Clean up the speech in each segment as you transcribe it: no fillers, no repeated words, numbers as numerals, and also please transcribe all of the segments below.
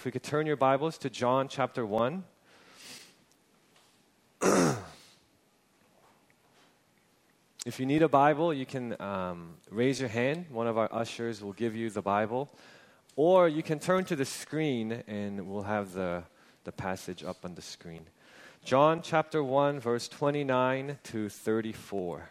we could turn your Bibles to John chapter 1. If you need a Bible, you can raise your hand. One of our ushers will give you the Bible. Or you can turn to the screen and we'll have the passage up on the screen. John chapter 1, verse 29 to 34.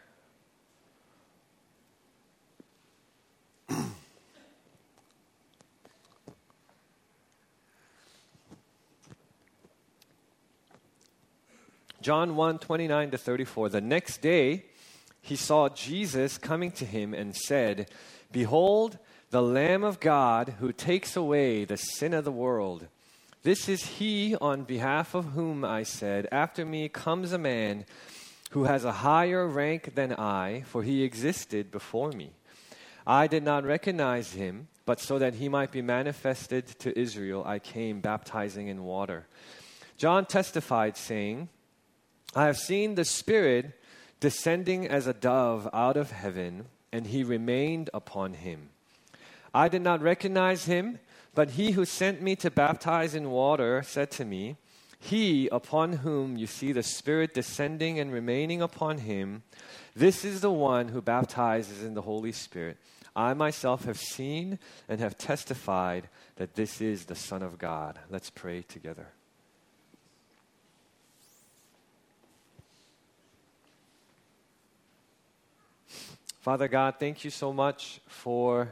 John 1, 29 to 34. The next day, he saw Jesus coming to him and said, "Behold, the Lamb of God who takes away the sin of the world. This is he on behalf of whom I said, after me comes a man who has a higher rank than I, for he existed before me. I did not recognize him, but so that he might be manifested to Israel, I came baptizing in water." John testified, saying, "I have seen the Spirit descending as a dove out of heaven, and he remained upon him. I did not recognize him, but he who sent me to baptize in water said to me, 'He upon whom you see the Spirit descending and remaining upon him, this is the one who baptizes in the Holy Spirit. I myself have seen and have testified that this is the Son of God.'" Let's pray together. Father God, thank you so much for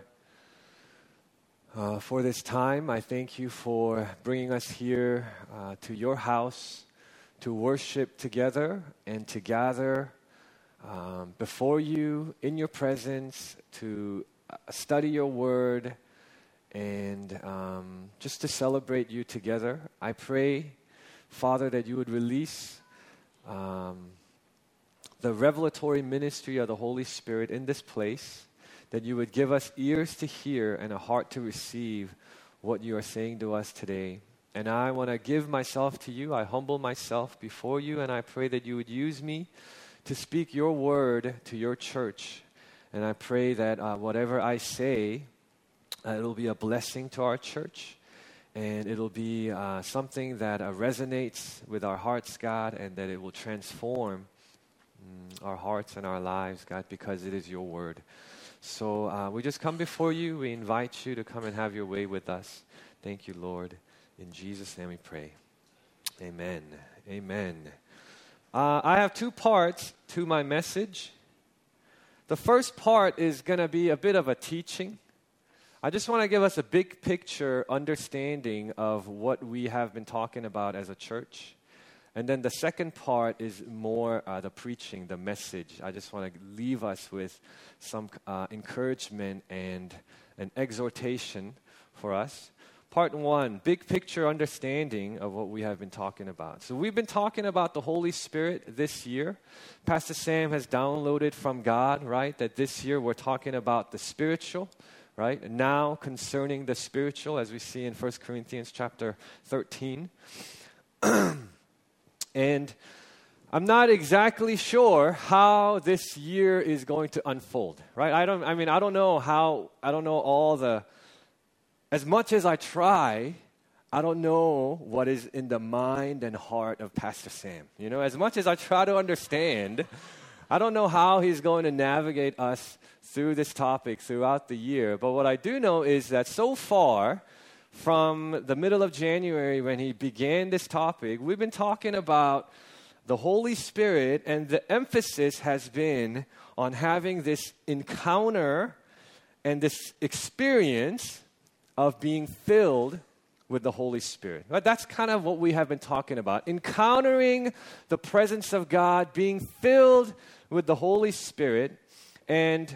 this time. I thank you for bringing us here to your house to worship together and to gather before you in your presence, to study your word and just to celebrate you together. I pray, Father, that you would release the revelatory ministry of the Holy Spirit in this place, that you would give us ears to hear and a heart to receive what you are saying to us today. And I want to give myself to you. I humble myself before you, and I pray that you would use me to speak your word to your church. And I pray that whatever I say, it'll be a blessing to our church, and it'll be something that resonates with our hearts, God, and that it will transform our hearts and our lives, God, because it is your word. So we just come before you. We invite you to come and have your way with us. Thank you, Lord. In Jesus' name we pray. Amen. Amen. I have two parts to my message. The first part is going to be a bit of a teaching. I just want to give us a big picture understanding of what we have been talking about as a church. And then the second part is more the preaching, the message. I just want to leave us with some encouragement and an exhortation for us. Part one, big picture understanding of what we have been talking about. So we've been talking about the Holy Spirit this year. Pastor Sam has downloaded from God, right, that this year we're talking about the spiritual, right? Now concerning the spiritual, as we see in 1 Corinthians chapter 13. And I'm not exactly sure how this year is going to unfold, right? I don't know all the, as much as I try, I don't know what is in the mind and heart of Pastor Sam. You know, as much as I try to understand, I don't know how he's going to navigate us through this topic throughout the year. But what I do know is that so far, from the middle of January when he began this topic, we've been talking about the Holy Spirit, and the emphasis has been on having this encounter and this experience of being filled with the Holy Spirit. Right? That's kind of what we have been talking about. Encountering the presence of God, being filled with the Holy Spirit, and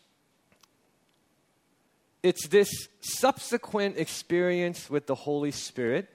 it's this subsequent experience with the Holy Spirit.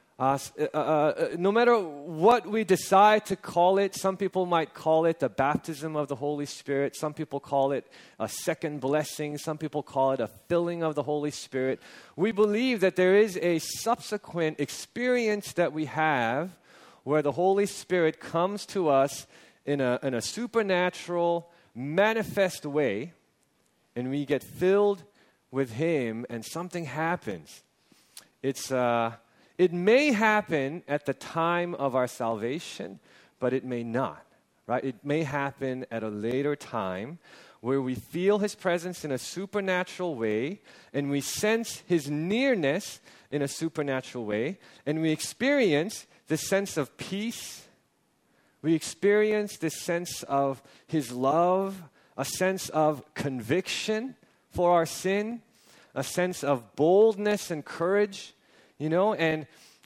No matter what we decide to call it, some people might call it the baptism of the Holy Spirit. Some people call it a second blessing. Some people call it a filling of the Holy Spirit. We believe that there is a subsequent experience that we have where the Holy Spirit comes to us in a supernatural, manifest way, and we get filled with Him, and something happens. It's It may happen at the time of our salvation, but it may not, right? It may happen at a later time where we feel His presence in a supernatural way, and we sense His nearness in a supernatural way, and we experience this sense of peace. We experience this sense of His love, a sense of conviction for our sin, a sense of boldness and courage, and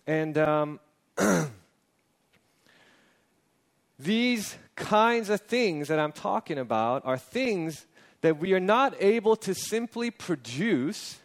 these kinds of things that I'm talking about are things that we are not able to simply produce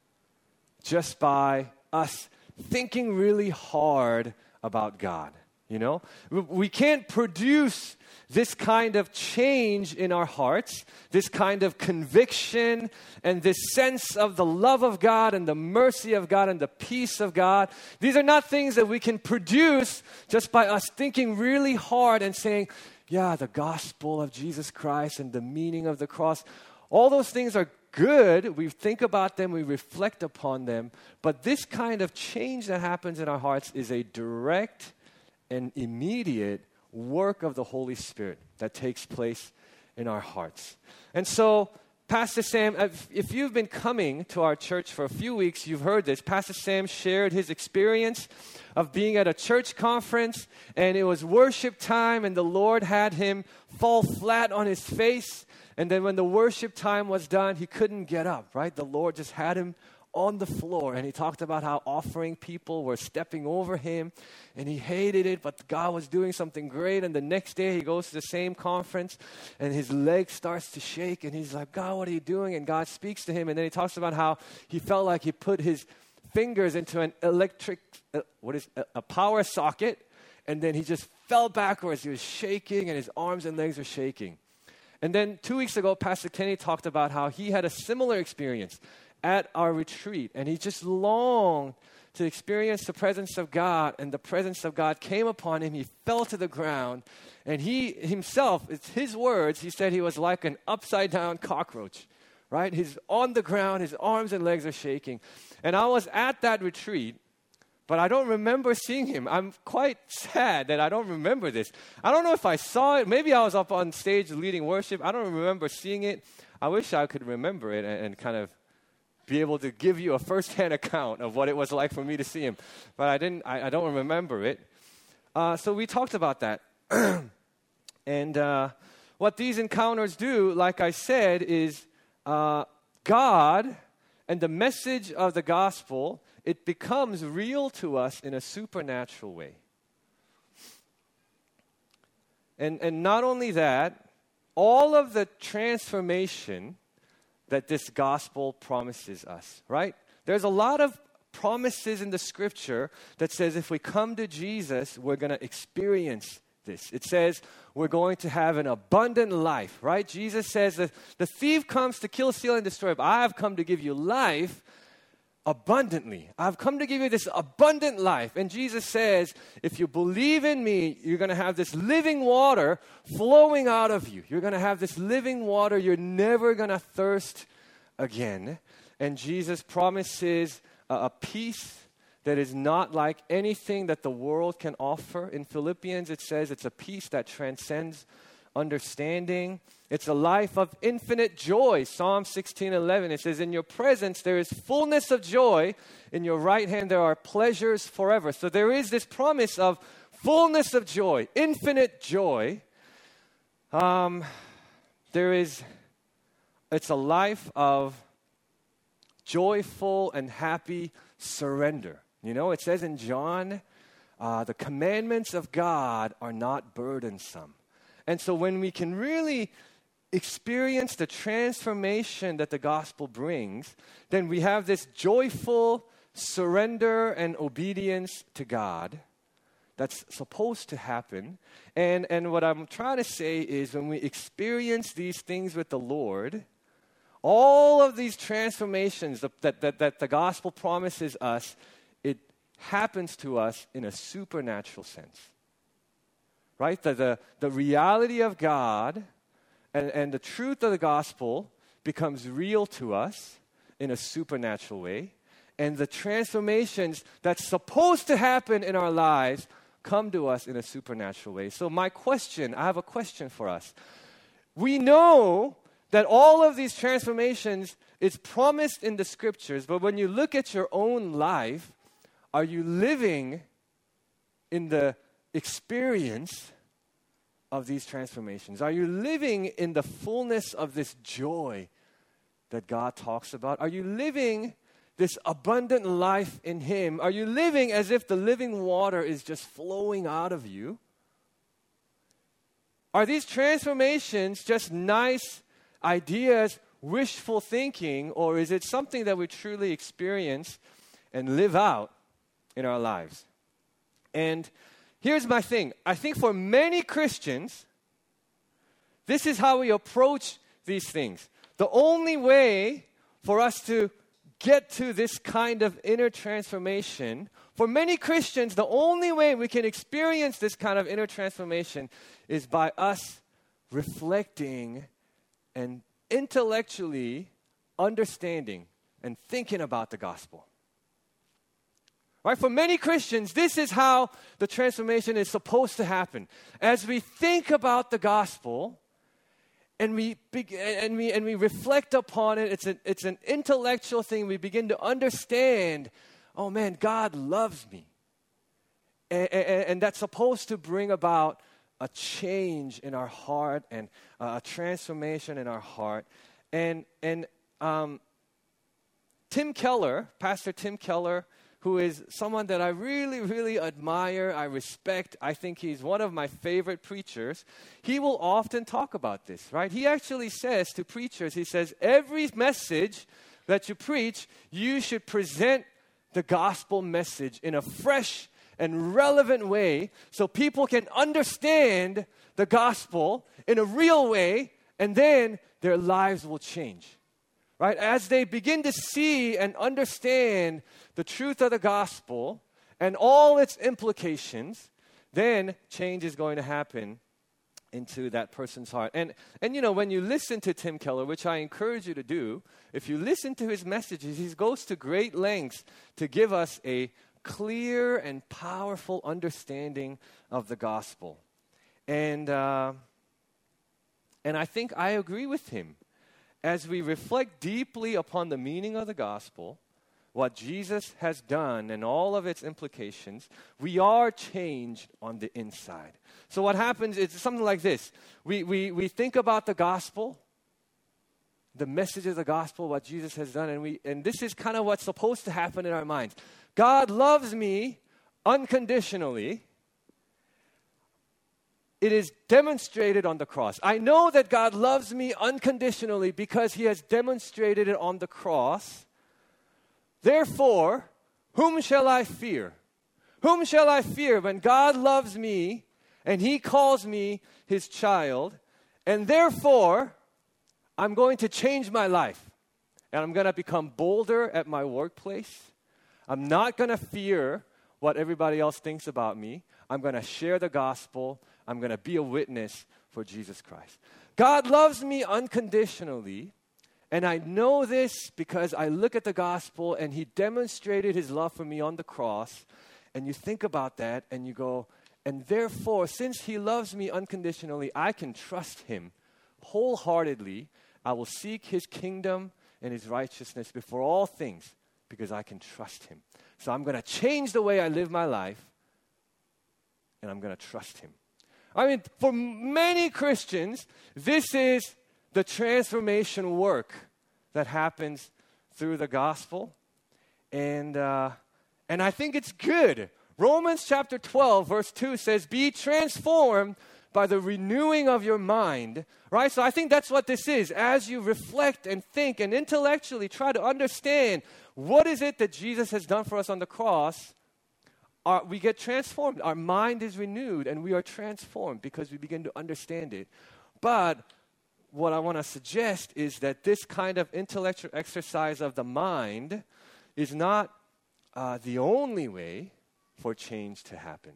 just by us thinking really hard about God. We can't produce this kind of change in our hearts, this kind of conviction and this sense of the love of God and the mercy of God and the peace of God. These are not things that we can produce just by us thinking really hard and saying, yeah, the gospel of Jesus Christ and the meaning of the cross. All those things are good. We think about them, we reflect upon them. But this kind of change that happens in our hearts is a direct and immediate work of the Holy Spirit that takes place in our hearts. And so, Pastor Sam, if you've been coming to our church for a few weeks, you've heard this. Pastor Sam shared his experience of being at a church conference, and it was worship time, and the Lord had him fall flat on his face. And then when the worship time was done, he couldn't get up, right? The Lord just had him on the floor, and he talked about how offering people were stepping over him, and he hated it, but God was doing something great. And the next day he goes to the same conference, and his leg starts to shake, and he's like, God, what are you doing? And God speaks to him, and then he talks about how he felt like he put his fingers into an a power socket, and then he just fell backwards. He was shaking, and his arms and legs were shaking. And then 2 weeks ago, Pastor Kenny talked about how he had a similar experience at our retreat, and he just longed to experience the presence of God, and the presence of God came upon him. He fell to the ground, and he himself, it's his words, he said he was like an upside down cockroach, right? He's on the ground, his arms and legs are shaking. And I was at that retreat, but I don't remember seeing him. I'm quite sad that I don't remember this. I don't know if I saw it. Maybe I was up on stage leading worship. I don't remember seeing it. I wish I could remember it and kind of be able to give you a first-hand account of what it was like for me to see him. But I don't remember it. So we talked about that. And what these encounters do, like I said, is God and the message of the gospel, it becomes real to us in a supernatural way. And not only that, all of the transformation that this gospel promises us, right? There's a lot of promises in the scripture that says if we come to Jesus, we're going to experience this. It says we're going to have an abundant life, right? Jesus says that the thief comes to kill, steal, and destroy, but I have come to give you life abundantly. I've come to give you this abundant life. And Jesus says, if you believe in me, you're going to have this living water flowing out of you. You're going to have this living water. You're never going to thirst again. And Jesus promises a peace that is not like anything that the world can offer. In Philippians, it says it's a peace that transcends understanding. It's a life of infinite joy. Psalm 16:11, it says, in your presence there is fullness of joy. In your right hand there are pleasures forever. So there is this promise of fullness of joy, infinite joy. It's a life of joyful and happy surrender. It says in John, the commandments of God are not burdensome. And so when we can really experience the transformation that the gospel brings, then we have this joyful surrender and obedience to God that's supposed to happen. And what I'm trying to say is when we experience these things with the Lord, all of these transformations that the gospel promises us, it happens to us in a supernatural sense. Right? The reality of God and the truth of the gospel becomes real to us in a supernatural way. and the transformations that's supposed to happen in our lives come to us in a supernatural way. So I have a question for us. We know that all of these transformations is promised in the scriptures, but when you look at your own life, are you living in the experience of these transformations? Are you living in the fullness of this joy that God talks about? Are you living this abundant life in Him? Are you living as if the living water is just flowing out of you? Are these transformations just nice ideas, wishful thinking, or is it something that we truly experience and live out in our lives? And here's my thing. I think for many Christians, this is how we approach these things. The only way for us to get to this kind of inner transformation, for many Christians, the only way we can experience this kind of inner transformation is by us reflecting and intellectually understanding and thinking about the gospel. Right? For many Christians, this is how the transformation is supposed to happen. As we think about the gospel and we reflect upon it, it's an intellectual thing. We begin to understand, oh man, God loves me. And that's supposed to bring about a change in our heart and a transformation in our heart. And Tim Keller, Pastor Tim Keller, who is someone that I really, really admire, I respect. I think he's one of my favorite preachers. He will often talk about this, right? He actually says to preachers, he says, every message that you preach, you should present the gospel message in a fresh and relevant way so people can understand the gospel in a real way, and then their lives will change. Right? As they begin to see and understand the truth of the gospel and all its implications, then change is going to happen into that person's heart. And you know, when you listen to Tim Keller, which I encourage you to do, if you listen to his messages, he goes to great lengths to give us a clear and powerful understanding of the gospel. And I think I agree with him. As we reflect deeply upon the meaning of the gospel, what Jesus has done and all of its implications, we are changed on the inside. So what happens is something like this. We think about the gospel, the message of the gospel, what Jesus has done, and this is kind of what's supposed to happen in our minds. God loves me unconditionally. It is demonstrated on the cross. I know that God loves me unconditionally because He has demonstrated it on the cross. Therefore, whom shall I fear? Whom shall I fear when God loves me and He calls me His child? And therefore, I'm going to change my life. And I'm going to become bolder at my workplace. I'm not going to fear what everybody else thinks about me. I'm going to share the gospel. I'm going to be a witness for Jesus Christ. God loves me unconditionally, and I know this because I look at the gospel and He demonstrated His love for me on the cross, and you think about that and you go, and therefore, since He loves me unconditionally, I can trust Him wholeheartedly. I will seek His kingdom and His righteousness before all things because I can trust Him. So I'm going to change the way I live my life, and I'm going to trust Him. I mean, for many Christians, this is the transformation work that happens through the gospel. And I think it's good. Romans chapter 12, verse 2 says, be transformed by the renewing of your mind. Right? So I think that's what this is. As you reflect and think and intellectually try to understand what is it that Jesus has done for us on the cross, we get transformed. Our mind is renewed and we are transformed because we begin to understand it. But what I want to suggest is that this kind of intellectual exercise of the mind is not the only way for change to happen.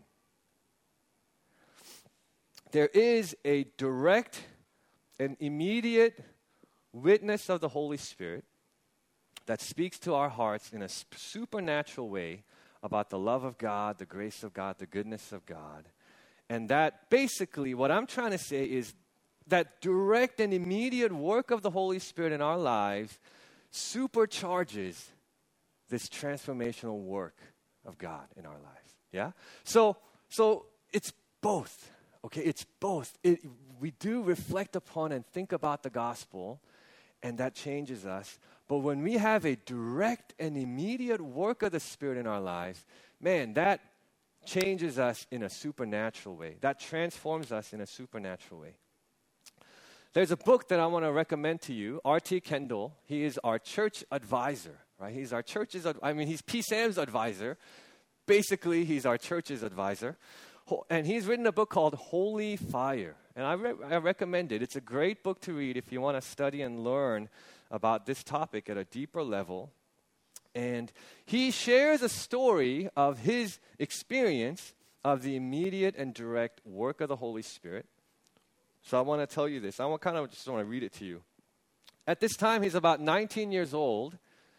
There is a direct and immediate witness of the Holy Spirit that speaks to our hearts in a supernatural way about the love of God, the grace of God, the goodness of God. And that basically what I'm trying to say is that direct and immediate work of the Holy Spirit in our lives supercharges this transformational work of God in our lives. Yeah? So it's both. Okay, it's both. We do reflect upon and think about the gospel, and that changes us. But when we have a direct and immediate work of the Spirit in our lives, man, that changes us in a supernatural way. That transforms us in a supernatural way. There's a book that I want to recommend to you. R.T. Kendall, he is our church advisor, right? He's our church's, he's PSAM's advisor. Basically, he's our church's advisor. And he's written a book called Holy Fire. And I recommend it. It's a great book to read if you want to study and learn about this topic at a deeper level. And he shares a story of his experience of the immediate and direct work of the Holy Spirit. So I want to tell you this. I just want to read it to you. At this time, he's about 19 years old.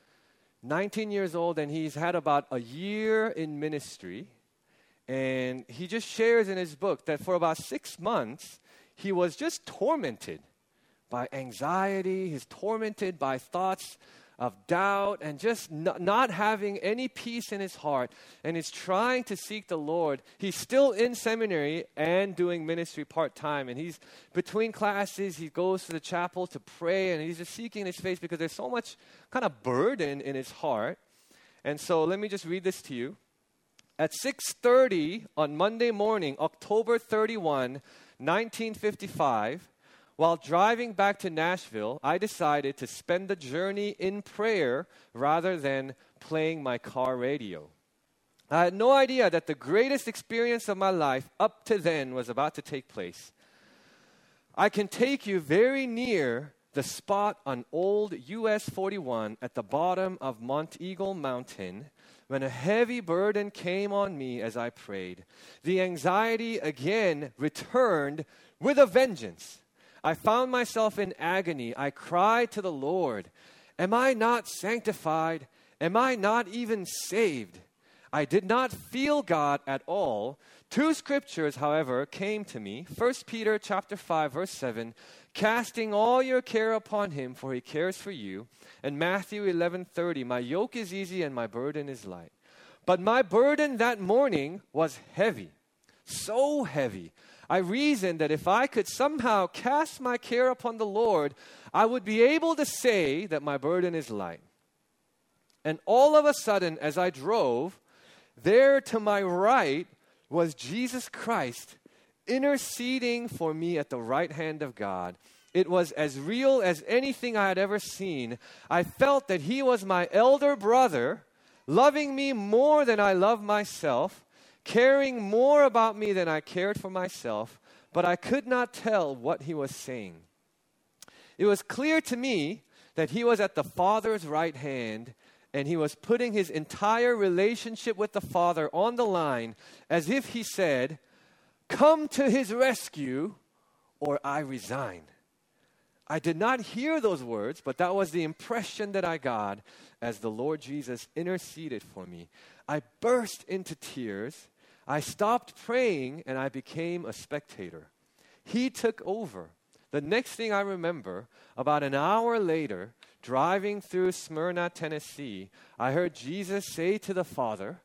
19 years old, and he's had about a year in ministry. And he just shares in his book that for about 6 months, he was just tormented by anxiety. He's tormented by thoughts of doubt and just not having any peace in his heart. And he's trying to seek the Lord. He's still in seminary and doing ministry part-time. And he's between classes, he goes to the chapel to pray. And he's just seeking his face because there's so much kind of burden in his heart. And so let me just read this to you. At 6:30 on Monday morning, October 31, 1955, while driving back to Nashville, I decided to spend the journey in prayer rather than playing my car radio. I had no idea that the greatest experience of my life up to then was about to take place. I can take you very near the spot on old US 41 at the bottom of Monteagle Mountain when a heavy burden came on me as I prayed. The anxiety again returned with a vengeance. I found myself in agony. I cried to the Lord, "Am I not sanctified? Am I not even saved?" I did not feel God at all. Two scriptures, however, came to me. 1 Peter chapter 5, verse 7, "Casting all your care upon him, for he cares for you." And Matthew 11:30, "My yoke is easy and my burden is light." But my burden that morning was heavy, so heavy. I reasoned that if I could somehow cast my care upon the Lord, I would be able to say that my burden is light. And all of a sudden, as I drove, there to my right was Jesus Christ interceding for me at the right hand of God. It was as real as anything I had ever seen. I felt that he was my elder brother, loving me more than I love myself, caring more about me than I cared for myself, but I could not tell what he was saying. It was clear to me that he was at the Father's right hand, and he was putting his entire relationship with the Father on the line, as if he said, "Come to his rescue, or I resign." I did not hear those words, but that was the impression that I got as the Lord Jesus interceded for me. I burst into tears. I stopped praying, and I became a spectator. He took over. The next thing I remember, about an hour later, driving through Smyrna, Tennessee, I heard Jesus say to the Father,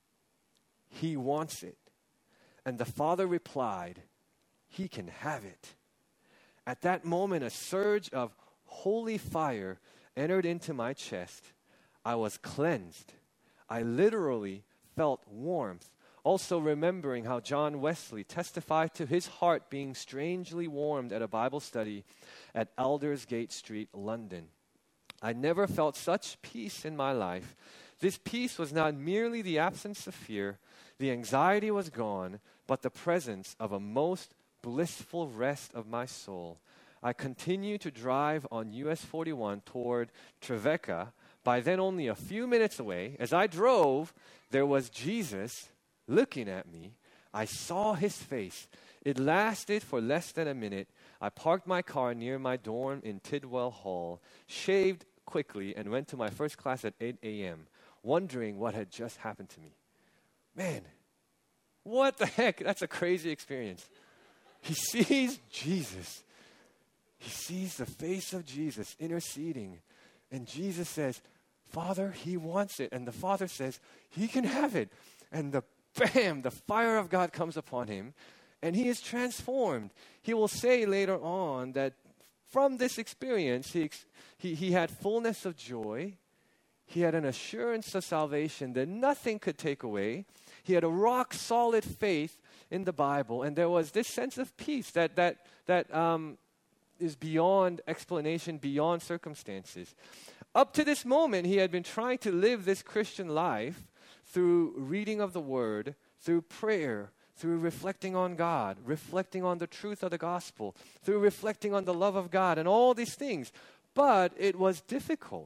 "He wants it." And the Father replied, "He can have it." At that moment, a surge of holy fire entered into my chest. I was cleansed. I literally felt warmth. Also remembering how John Wesley testified to his heart being strangely warmed at a Bible study at Aldersgate Street, London. I never felt such peace in my life. This peace was not merely the absence of fear. The anxiety was gone, but the presence of a most blissful rest of my soul. I continued to drive on US 41 toward Trevecca. By then only a few minutes away, as I drove, there was Jesus looking at me. I saw his face. It lasted for less than a minute. I parked my car near my dorm in Tidwell Hall, shaved quickly and went to my first class at 8 a.m., wondering what had just happened to me. Man, what the heck? That's a crazy experience. He sees Jesus. He sees the face of Jesus interceding. And Jesus says, Father, he wants it. And the Father says, he can have it. And the fire of God comes upon him. And he is transformed. He will say later on that from this experience, he had fullness of joy. He had an assurance of salvation that nothing could take away. He had a rock-solid faith in the Bible. And there was this sense of peace that is beyond explanation, beyond circumstances. Up to this moment, he had been trying to live this Christian life through reading of the Word, through prayer, through reflecting on God, reflecting on the truth of the gospel, through reflecting on the love of God and all these things. But it was difficult.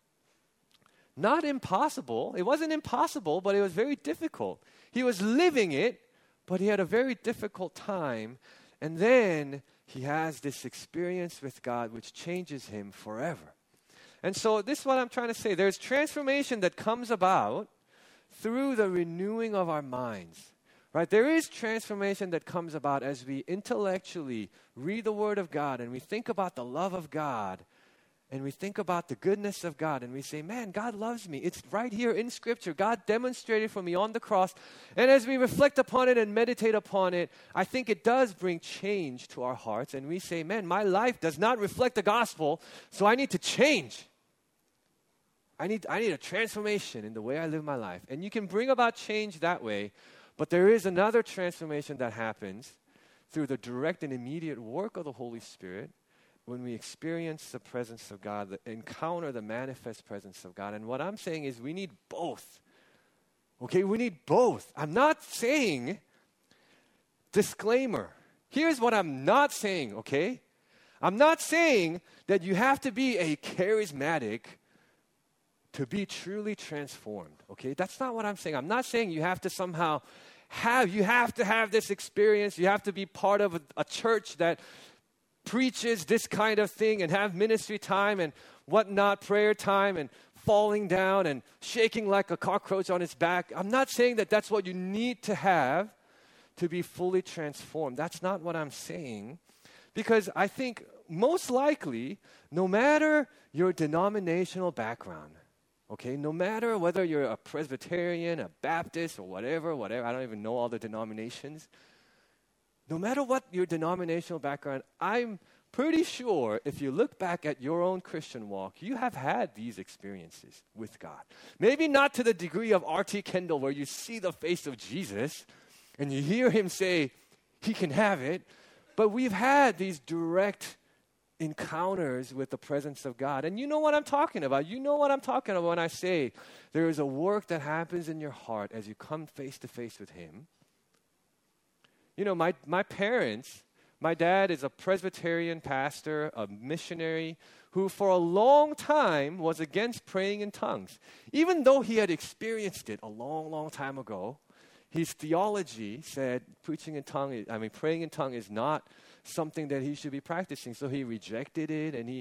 Not impossible. It wasn't impossible, but it was very difficult. He was living it, but he had a very difficult time. And then he has this experience with God which changes him forever. And so this is what I'm trying to say. There's transformation that comes about through the renewing of our minds. Right? There is transformation that comes about as we intellectually read the Word of God and we think about the love of God and we think about the goodness of God and we say, man, God loves me. It's right here in Scripture. God demonstrated for me on the cross. And as we reflect upon it and meditate upon it, I think it does bring change to our hearts. And we say, man, my life does not reflect the gospel, so I need to change. I need a transformation in the way I live my life. And you can bring about change that way. But there is another transformation that happens through the direct and immediate work of the Holy Spirit when we experience the presence of God, encounter the manifest presence of God. And what I'm saying is we need both. Okay, we need both. I'm not saying, disclaimer, here's what I'm not saying, okay? I'm not saying that you have to be a charismatic to be truly transformed, okay? That's not what I'm saying. I'm not saying you have to somehow have this experience. You have to be part of a church that preaches this kind of thing and have ministry time and whatnot, prayer time and falling down and shaking like a cockroach on its back. I'm not saying that that's what you need to have to be fully transformed. That's not what I'm saying. Because I think most likely, no matter your denominational background, okay, no matter whether you're a Presbyterian, a Baptist, or whatever, I don't even know all the denominations. No matter what your denominational background, I'm pretty sure if you look back at your own Christian walk, you have had these experiences with God. Maybe not to the degree of R.T. Kendall where you see the face of Jesus and you hear him say, he can have it, but we've had these direct encounters with the presence of God. And you know what I'm talking about. You know what I'm talking about when I say there is a work that happens in your heart as you come face to face with him. You know, my parents, my dad is a Presbyterian pastor, a missionary, who for a long time was against praying in tongues. Even though he had experienced it a long, long time ago, his theology said praying in tongue is not something that he should be practicing. So he rejected it, and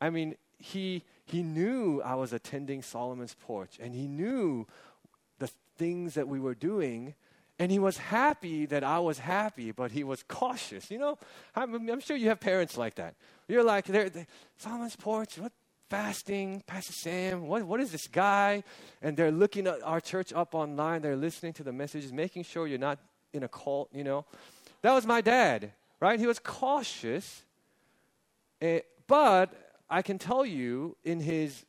he knew I was attending Solomon's Porch, and he knew the things that we were doing, and he was happy that I was happy, but he was cautious. You know, I'm sure you have parents like that. You're like, Solomon's Porch, what? Fasting, Pastor Sam, what is this guy? And they're looking at our church up online. They're listening to the messages, making sure you're not in a cult, you know. That was my dad, right? He was cautious. But I can tell you in his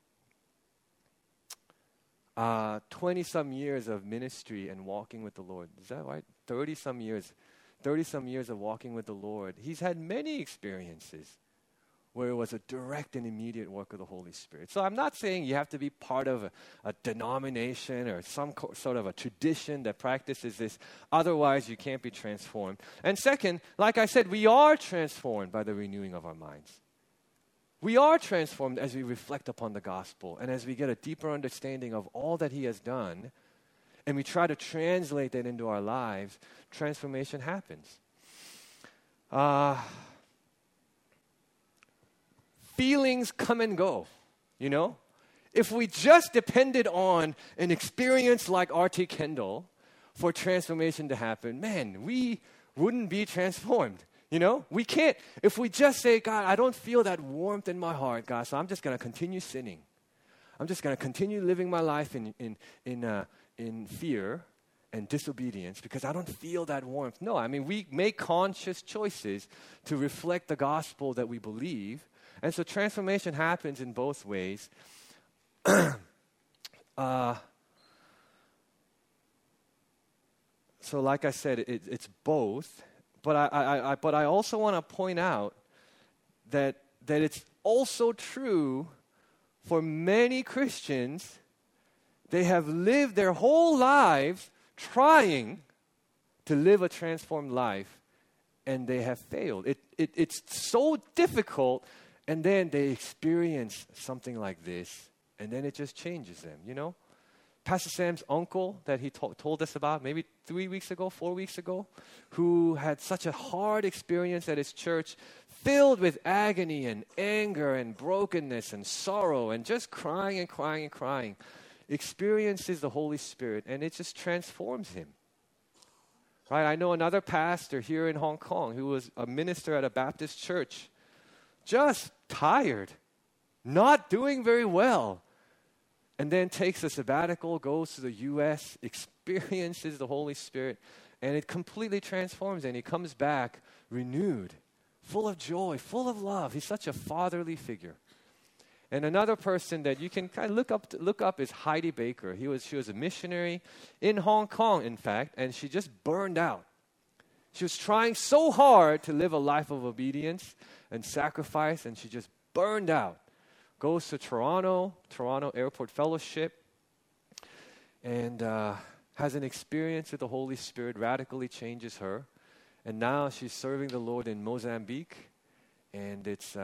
20-some years of ministry and walking with the Lord, is that right? 30-some years of walking with the Lord, he's had many experiences where it was a direct and immediate work of the Holy Spirit. So I'm not saying you have to be part of a denomination or some sort of a tradition that practices this. Otherwise, you can't be transformed. And second, like I said, we are transformed by the renewing of our minds. We are transformed as we reflect upon the gospel and as we get a deeper understanding of all that he has done, and we try to translate that into our lives. Transformation happens. Feelings come and go. you know? If we just depended on an experience like R.T. Kendall for transformation to happen, man, we wouldn't be transformed, you know? We can't, if we just say, God, I don't feel that warmth in my heart, God, so I'm just going to continue sinning. I'm just going to continue living my life in fear and disobedience because I don't feel that warmth. No, I mean, we make conscious choices to reflect the gospel that we believe. And so transformation happens in both ways. So like I said, it's both. But I also want to point out that it's also true for many Christians. They have lived their whole lives trying to live a transformed life, and they have failed. It's so difficult, and then they experience something like this, and then it just changes them, you know? Pastor Sam's uncle that he told us about maybe 4 weeks ago, who had such a hard experience at his church, filled with agony and anger and brokenness and sorrow and just crying and crying and crying, experiences the Holy Spirit, and it just transforms him. Right? I know another pastor here in Hong Kong who was a minister at a Baptist church, just tired, not doing very well, and then takes a sabbatical, goes to the U.S., experiences the Holy Spirit, and it completely transforms, and he comes back renewed, full of joy, full of love. He's such a fatherly figure. And another person that you can kind of look up is Heidi Baker. She was a missionary in Hong Kong, in fact, and she just burned out. She was trying so hard to live a life of obedience and sacrifice, and she just burned out. Goes to Toronto Airport Fellowship, and has an experience with the Holy Spirit, radically changes her. And now she's serving the Lord in Mozambique, and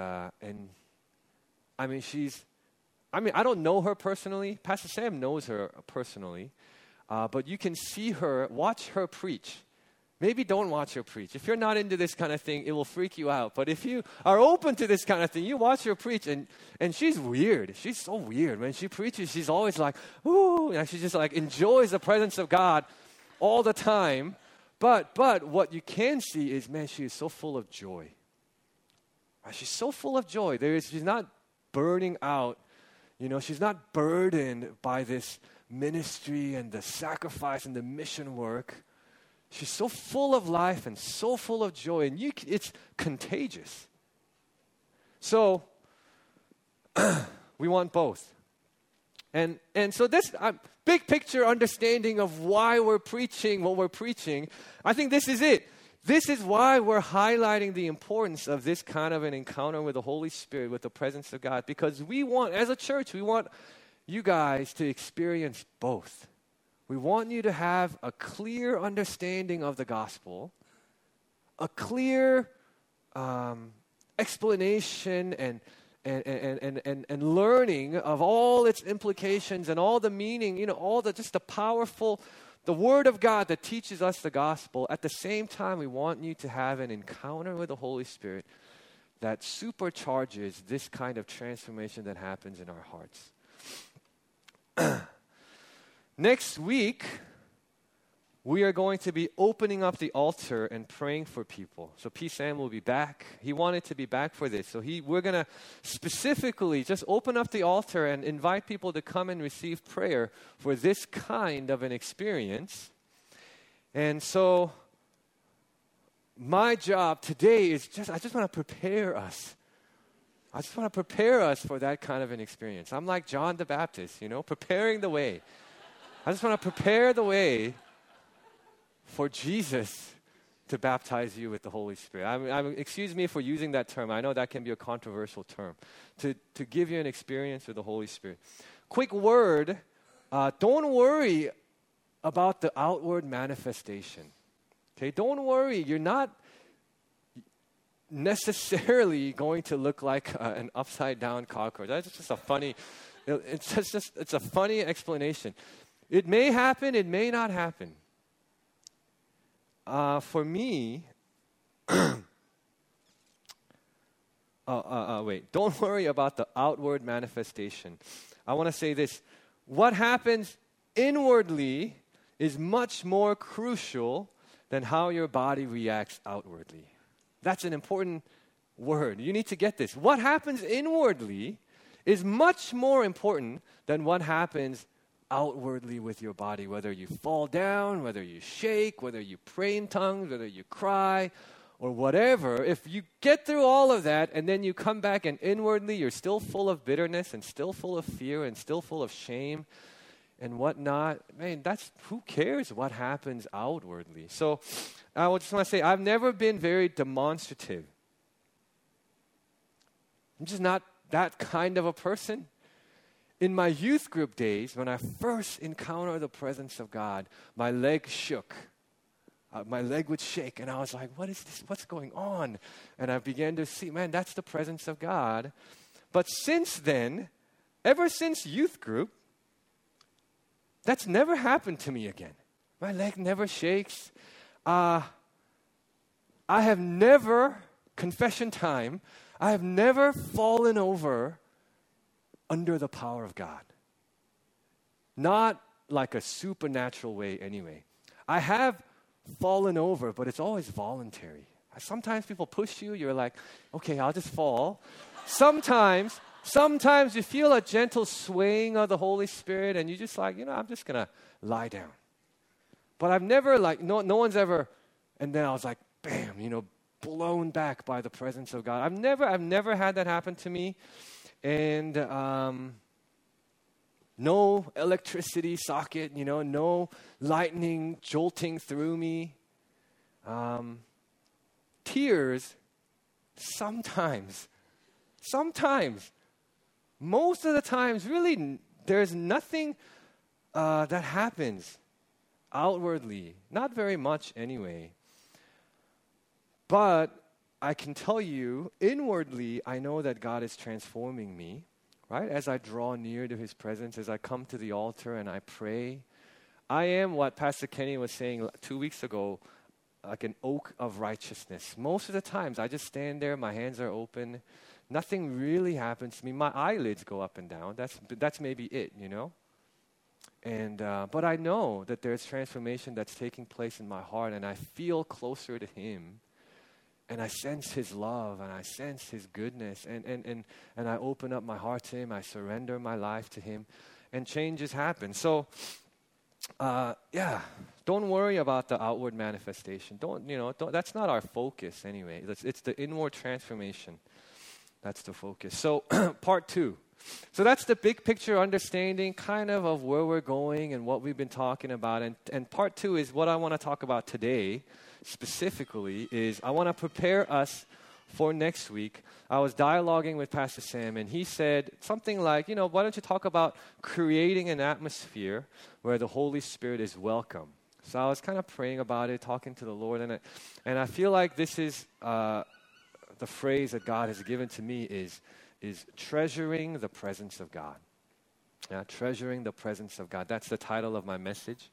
I don't know her personally. Pastor Sam knows her personally, but you can see her, watch her preach. Maybe don't watch her preach. If you're not into this kind of thing, it will freak you out. But if you are open to this kind of thing, you watch her preach, and she's weird. She's so weird. When she preaches, she's always like, ooh, and she just like enjoys the presence of God all the time. But what you can see is, man, she is so full of joy. She's so full of joy. She's not burning out. You know, she's not burdened by this ministry and the sacrifice and the mission work. She's so full of life and so full of joy, and it's contagious. So, we want both. And so this big picture understanding of why we're preaching what we're preaching, I think this is it. This is why we're highlighting the importance of this kind of an encounter with the Holy Spirit, with the presence of God, because we want, as a church, we want you guys to experience both. We want you to have a clear understanding of the gospel, a clear explanation and learning of all its implications and all the meaning, you know, all the just the powerful, the Word of God that teaches us the gospel. At the same time, we want you to have an encounter with the Holy Spirit that supercharges this kind of transformation that happens in our hearts. Next week, we are going to be opening up the altar and praying for people. So P. Sam will be back. He wanted to be back for this. So we're going to specifically just open up the altar and invite people to come and receive prayer for this kind of an experience. And so my job today is I just want to prepare us. I just want to prepare us for that kind of an experience. I'm like John the Baptist, you know, preparing the way. I just want to prepare the way for Jesus to baptize you with the Holy Spirit. Excuse me for using that term. I know that can be a controversial term. To give you an experience with the Holy Spirit. Quick word, don't worry about the outward manifestation. Okay, don't worry. You're not necessarily going to look like an upside down cockroach. That's just a funny. It's a funny explanation. It may happen. It may not happen. For me, wait. Don't worry about the outward manifestation. I want to say this. What happens inwardly is much more crucial than how your body reacts outwardly. That's an important word. You need to get this. What happens inwardly is much more important than what happens outwardly with your body, whether you fall down, whether you shake, whether you pray in tongues, whether you cry, or whatever. If you get through all of that and then you come back and inwardly you're still full of bitterness and still full of fear and still full of shame and whatnot, man, who cares what happens outwardly? So I just want to say, I've never been very demonstrative. I'm just not that kind of a person. In my youth group days, when I first encountered the presence of God, my leg shook. My leg would shake, and I was like, what is this? What's going on? And I began to see, man, that's the presence of God. But since then, ever since youth group, that's never happened to me again. My leg never shakes. I have never, confession time, I have never fallen over under the power of God. Not like a supernatural way anyway. I have fallen over, but it's always voluntary. Sometimes people push you, you're like, okay, I'll just fall. Sometimes you feel a gentle swaying of the Holy Spirit and you just like, I'm just going to lie down. But I've never no one's ever, and then I was like, bam, blown back by the presence of God. I've never had that happen to me. And no electricity socket, no lightning jolting through me. Tears, sometimes. Most of the times, really, there's nothing that happens outwardly. Not very much anyway. But I can tell you, inwardly, I know that God is transforming me. Right? As I draw near to His presence, as I come to the altar and I pray, I am what Pastor Kenny was saying 2 weeks ago, like an oak of righteousness. Most of the times, I just stand there, my hands are open, nothing really happens to me. My eyelids go up and down. That's maybe it, And but I know that there's transformation that's taking place in my heart, and I feel closer to Him. And I sense His love, and I sense His goodness, and I open up my heart to Him. I surrender my life to Him, and changes happen. So, don't worry about the outward manifestation. Don't that's not our focus anyway. It's the inward transformation. That's the focus. So, part 2. So that's the big picture understanding, kind of where we're going and what we've been talking about. And part 2 is what I want to talk about today. Specifically is I want to prepare us for next week. I was dialoguing with Pastor Sam, and he said something like, why don't you talk about creating an atmosphere where the Holy Spirit is welcome? So I was kind of praying about it, talking to the Lord, and I feel like this is the phrase that God has given to me is treasuring the presence of God. Yeah, treasuring the presence of God. That's the title of my message.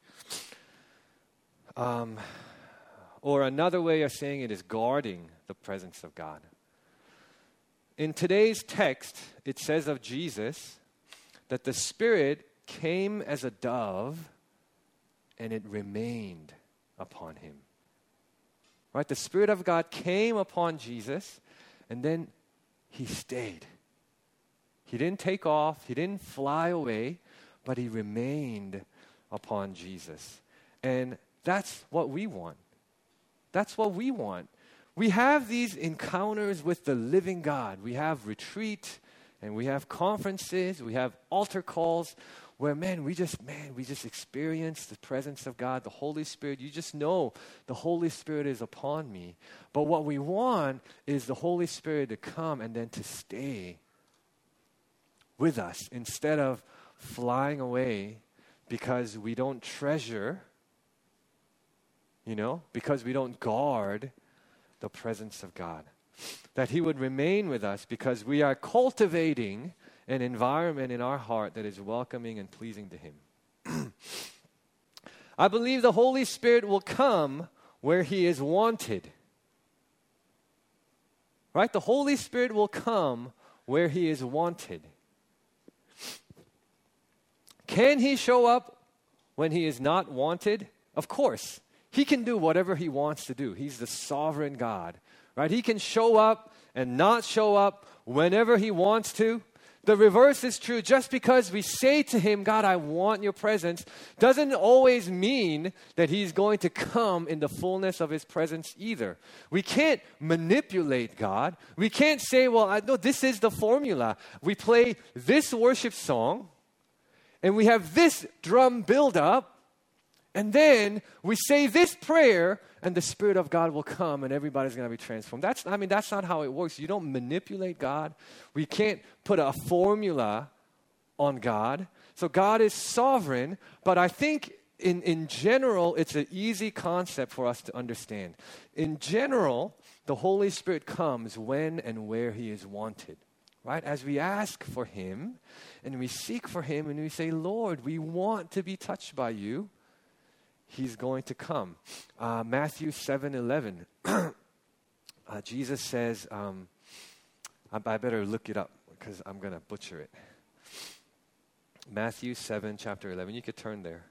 Or another way of saying it is guarding the presence of God. In today's text, it says of Jesus that the Spirit came as a dove and it remained upon Him. Right? The Spirit of God came upon Jesus and then He stayed. He didn't take off. He didn't fly away, but He remained upon Jesus. And that's what we want. That's what we want. We have these encounters with the living God. We have retreat, and we have conferences, we have altar calls, where, we just experience the presence of God, the Holy Spirit. You just know the Holy Spirit is upon me. But what we want is the Holy Spirit to come and then to stay with us instead of flying away because we don't treasure, because we don't guard the presence of God. That He would remain with us because we are cultivating an environment in our heart that is welcoming and pleasing to Him. I believe the Holy Spirit will come where He is wanted. right? The Holy Spirit will come where He is wanted. Can He show up when He is not wanted? Of course. He can do whatever He wants to do. He's the sovereign God, right? He can show up and not show up whenever He wants to. The reverse is true. Just because we say to Him, God, I want your presence, doesn't always mean that He's going to come in the fullness of His presence either. We can't manipulate God. We can't say, well, I know this is the formula. We play this worship song, and we have this drum build up, and then we say this prayer, and the Spirit of God will come, and everybody's going to be transformed. That's not how it works. You don't manipulate God. We can't put a formula on God. So God is sovereign, but I think in general, it's an easy concept for us to understand. In general, the Holy Spirit comes when and where He is wanted. Right? As we ask for Him, and we seek for Him, and we say, Lord, we want to be touched by You, He's going to come. Matthew 7:11. Jesus says, I better look it up because I'm going to butcher it. Matthew 7, chapter 11. You could turn there.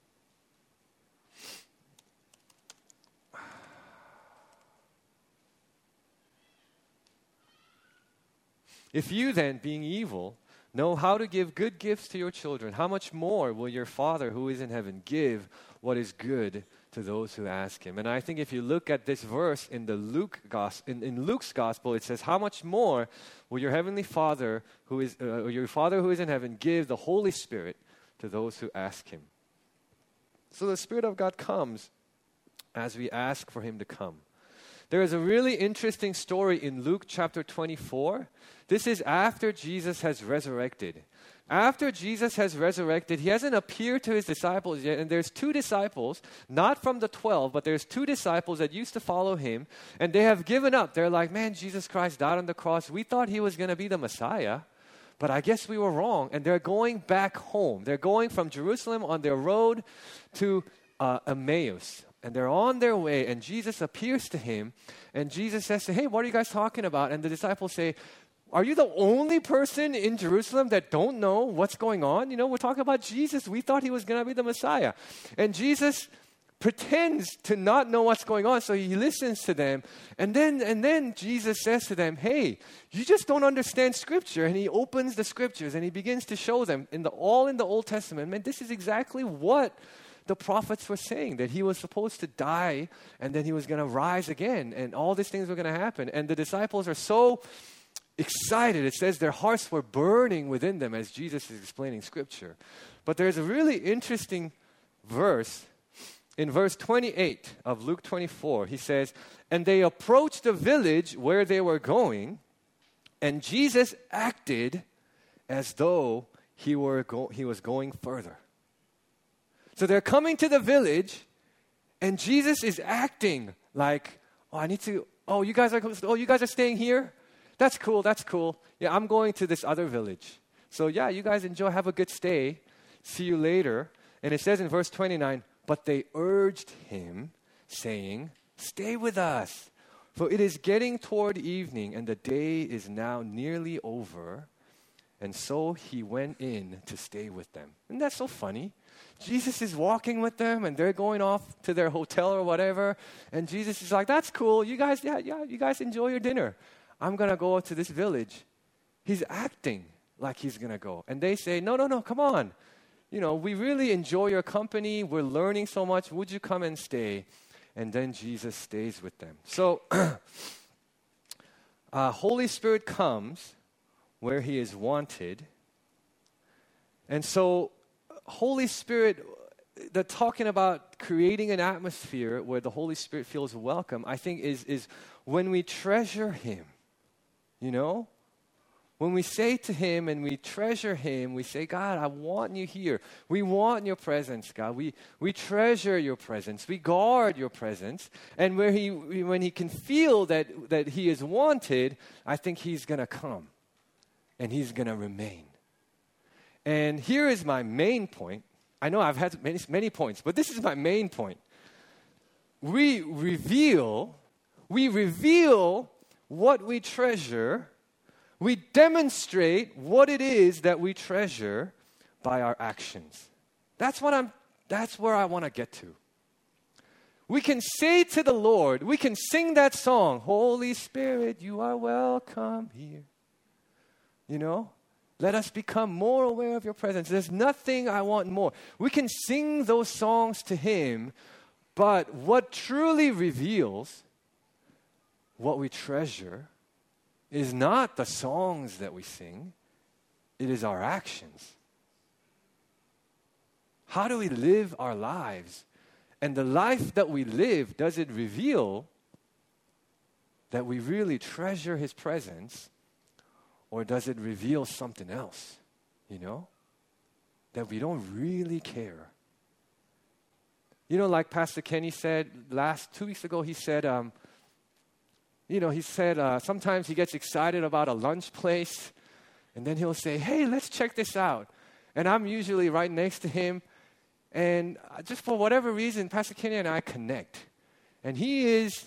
If you then, being evil, know how to give good gifts to your children, how much more will your Father who is in heaven give what is good to those who ask Him? And I think if you look at this verse in the in Luke's gospel, it says, how much more will your heavenly Father your Father who is in heaven give the Holy Spirit to those who ask Him? So the Spirit of God comes as we ask for Him to come. There is a really interesting story in Luke chapter 24. This is after Jesus has resurrected. After Jesus has resurrected, He hasn't appeared to His disciples yet. And there's 2 disciples, not from the 12, but there's 2 disciples that used to follow Him. And they have given up. They're like, man, Jesus Christ died on the cross. We thought He was going to be the Messiah. But I guess we were wrong. And they're going back home. They're going from Jerusalem on their road to Emmaus. And they're on their way, and Jesus appears to him, and Jesus says, hey, what are you guys talking about? And the disciples say, are you the only person in Jerusalem that don't know what's going on? You know, we're talking about Jesus. We thought He was going to be the Messiah. And Jesus pretends to not know what's going on, so He listens to them. And then Jesus says to them, hey, you just don't understand Scripture. And He opens the Scriptures, and He begins to show them, all in the Old Testament, man, this is exactly what the prophets were saying, that He was supposed to die and then He was going to rise again and all these things were going to happen. And the disciples are so excited. It says their hearts were burning within them as Jesus is explaining Scripture. But there's a really interesting verse in verse 28 of Luke 24. He says, and they approached the village where they were going, and Jesus acted as though he was going further. So they're coming to the village, and Jesus is acting like, you guys are staying here? That's cool. Yeah, I'm going to this other village. So yeah, you guys enjoy, have a good stay. See you later. And it says in verse 29, but they urged Him, saying, stay with us, for it is getting toward evening, and the day is now nearly over. And so He went in to stay with them. Isn't that so funny? Jesus is walking with them, and they're going off to their hotel or whatever. And Jesus is like, that's cool. You guys enjoy your dinner. I'm going to go to this village. He's acting like He's going to go. And they say, no, come on. You know, we really enjoy your company. We're learning so much. Would you come and stay? And then Jesus stays with them. So, Holy Spirit comes where He is wanted. And so, Holy Spirit, the talking about creating an atmosphere where the Holy Spirit feels welcome, I think is when we treasure Him, you know? When we say to Him and we treasure Him, we say, God, I want You here. We want Your presence, God. We treasure Your presence. We guard Your presence. And when He can feel that He is wanted, I think He's going to come and He's going to remain. And here is my main point. I know I've had many points, but this is my main point. We reveal what we treasure, we demonstrate what it is that we treasure by our actions. That's where I want to get to. We can say to the Lord, we can sing that song, Holy Spirit, you are welcome here. You know, let us become more aware of your presence. There's nothing I want more. We can sing those songs to Him, but what truly reveals what we treasure is not the songs that we sing, it is our actions. How do we live our lives? And the life that we live, does it reveal that we really treasure His presence, or does it reveal something else, you know? That we don't really care. You know, like Pastor Kenny said 2 weeks ago, he said, sometimes he gets excited about a lunch place, and then he'll say, hey, let's check this out. And I'm usually right next to him, and just for whatever reason, Pastor Kenny and I connect. And he is,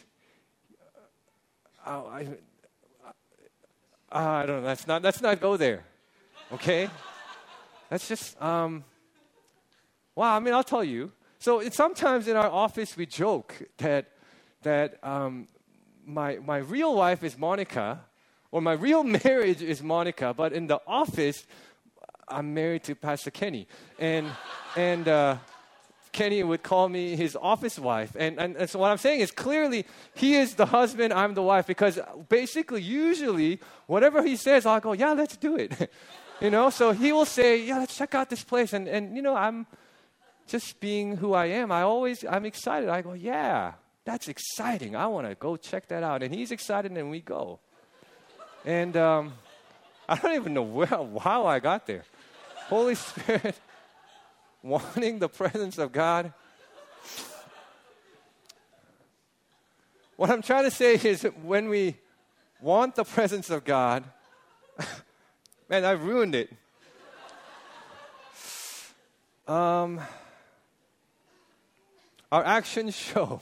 I don't know, let's not go there, okay? That's just, I'll tell you. So sometimes in our office we joke that my real wife is Monica, or my real marriage is Monica, but in the office, I'm married to Pastor Kenny. And Kenny would call me his office wife. And so what I'm saying is clearly he is the husband, I'm the wife, because basically usually whatever he says, I'll go, yeah, let's do it. You know, so he will say, yeah, let's check out this place. And you know, I'm just being who I am. I'm excited. I go, yeah, that's exciting. I want to go check that out. And he's excited and we go. And I don't even know how I got there. Holy Spirit, wanting the presence of God. What I'm trying to say is that when we want the presence of God, man, I've ruined it. Our actions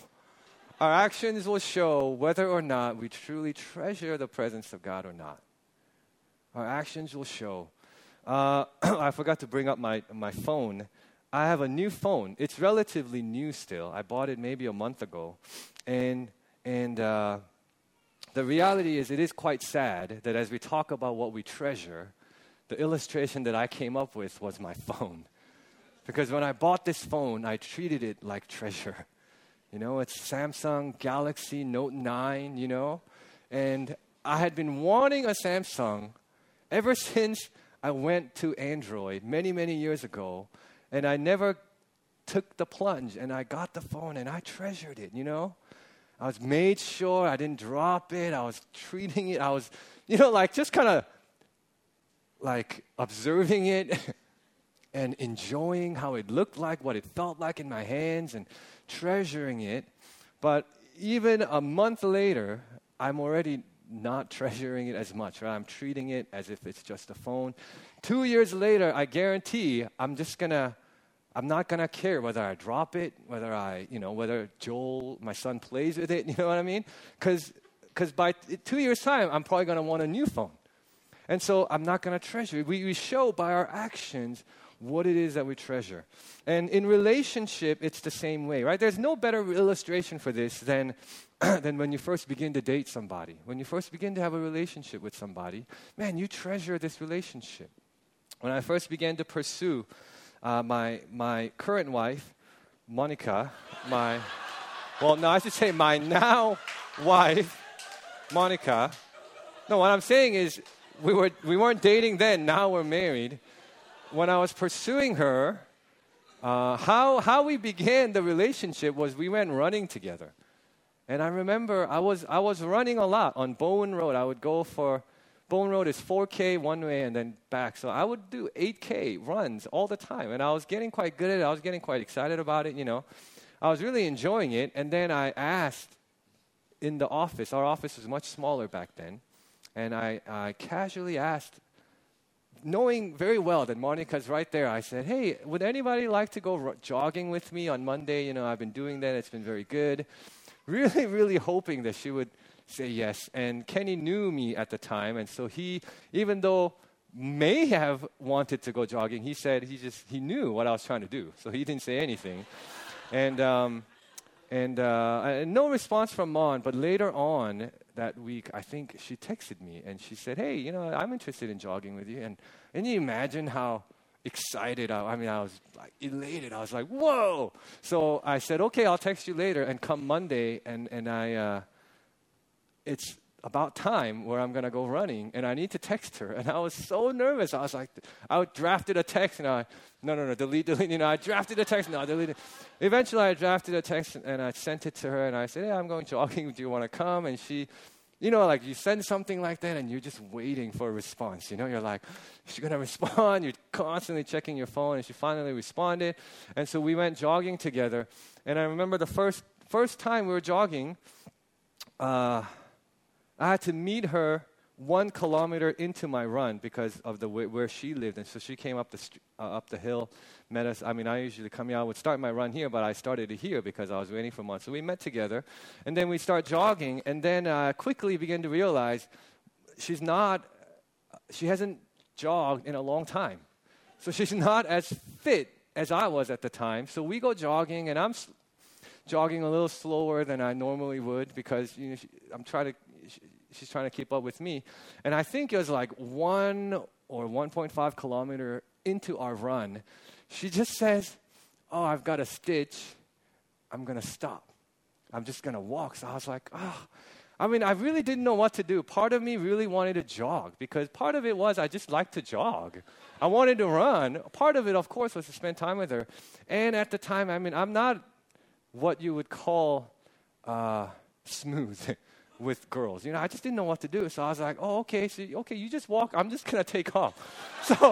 will show whether or not we truly treasure the presence of God or not. Our actions will show. I forgot to bring up my phone. I have a new phone. It's relatively new still. I bought it maybe a month ago. And the reality is it is quite sad that as we talk about what we treasure, the illustration that I came up with was my phone. Because when I bought this phone, I treated it like treasure. You know, it's Samsung Galaxy Note 9, you know. And I had been wanting a Samsung ever since I went to Android many, many years ago. And I never took the plunge. And I got the phone and I treasured it, you know. I was made sure I didn't drop it. I was treating it. I was, you know, like just kind of like observing it and enjoying how it looked like, what it felt like in my hands and treasuring it. But even a month later, I'm already not treasuring it as much, right? I'm treating it as if it's just a phone. 2 years later, I guarantee I'm not gonna care whether I drop it, whether Joel, my son, plays with it, you know what I mean? Because by 2 years' time, I'm probably gonna want a new phone. And so I'm not gonna treasure it. We show by our actions what it is that we treasure. And in relationship, it's the same way, right? There's no better illustration for this than when you first begin to date somebody. When you first begin to have a relationship with somebody, man, you treasure this relationship. When I first began to pursue my current wife, Monica, my now wife, Monica. No, what I'm saying is we weren't dating then, now we're married. When I was pursuing her, how we began the relationship was we went running together. And I remember I was running a lot on Bowen Road. I would go for, Bowen Road is 4K one way and then back. So I would do 8K runs all the time. And I was getting quite good at it. I was getting quite excited about it, you know. I was really enjoying it. And then I asked in the office, our office was much smaller back then. And I casually asked, knowing very well that Monica's right there, I said, hey, would anybody like to go jogging with me on Monday? You know, I've been doing that. It's been very good. Really, really hoping that she would say yes. And Kenny knew me at the time, and so he, even though may have wanted to go jogging, he said he knew what I was trying to do, so he didn't say anything. And no response from Mon, but later on that week, I think she texted me and she said, hey, I'm interested in jogging with you. And you imagine how excited I was like elated. I was like, whoa. So I said, okay, I'll text you later. And come Monday, it's about time where I'm going to go running, and I need to text her. And I was so nervous. I was like, I drafted a text, and no, delete. I drafted a text, no, delete it. Eventually, I drafted a text, and I sent it to her, and I said, hey, I'm going jogging. Do you want to come? And she, like you send something like that, and you're just waiting for a response. You're like, is she going to respond? You're constantly checking your phone, and she finally responded. And so we went jogging together. And I remember the first time we were jogging, I had to meet her 1 kilometer into my run because of where she lived. And so she came up the hill, met us. I usually come here. I would start my run here, but I started it here because I was waiting for Mom. So we met together. And then we start jogging. And then quickly began to realize she hasn't jogged in a long time. So she's not as fit as I was at the time. So we go jogging, and I'm jogging a little slower than I normally would because she's trying to keep up with me. And I think it was like 1 or 1.5 kilometer into our run, she just says, oh, I've got a stitch. I'm going to stop. I'm just going to walk. So I was like, I really didn't know what to do. Part of me really wanted to jog because part of it was I just liked to jog. I wanted to run. Part of it, of course, was to spend time with her. And at the time, I'm not what you would call smooth with girls. I just didn't know what to do. So I was like, oh, okay, you just walk. I'm just going to take off. So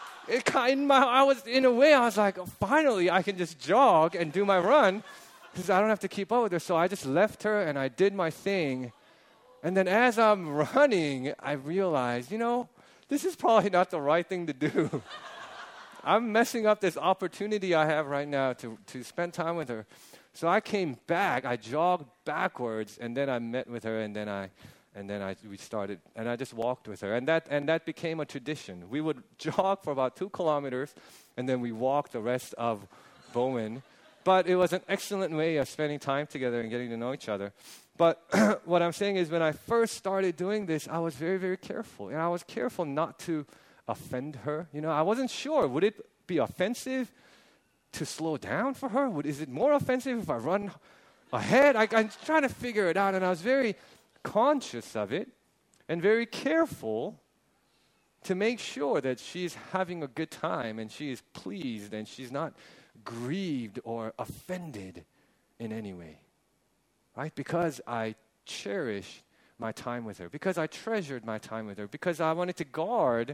I was like, oh, finally, I can just jog and do my run because I don't have to keep up with her. So I just left her and I did my thing. And then as I'm running, I realized, this is probably not the right thing to do. I'm messing up this opportunity I have right now to spend time with her. So I came back, I jogged backwards, and then I met with her, and then we started, and I just walked with her, and that became a tradition. We would jog for about 2 kilometers, and then we walked the rest of Bowman. But it was an excellent way of spending time together and getting to know each other. But what I'm saying is, when I first started doing this, I was very, very careful, and I was careful not to offend her. I wasn't sure, would it be offensive to slow down for her? Is it more offensive if I run ahead? I'm trying to figure it out, and I was very conscious of it and very careful to make sure that she's having a good time and she is pleased and she's not grieved or offended in any way, right? Because I cherished my time with her, because I treasured my time with her, because I wanted to guard,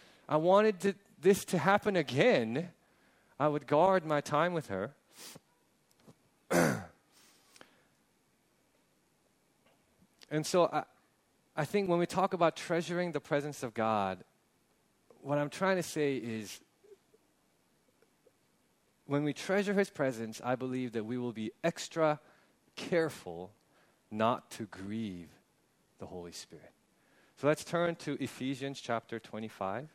this to happen again. I would guard my time with her. And so I think when we talk about treasuring the presence of God, what I'm trying to say is when we treasure His presence, I believe that we will be extra careful not to grieve the Holy Spirit. So let's turn to Ephesians chapter 25.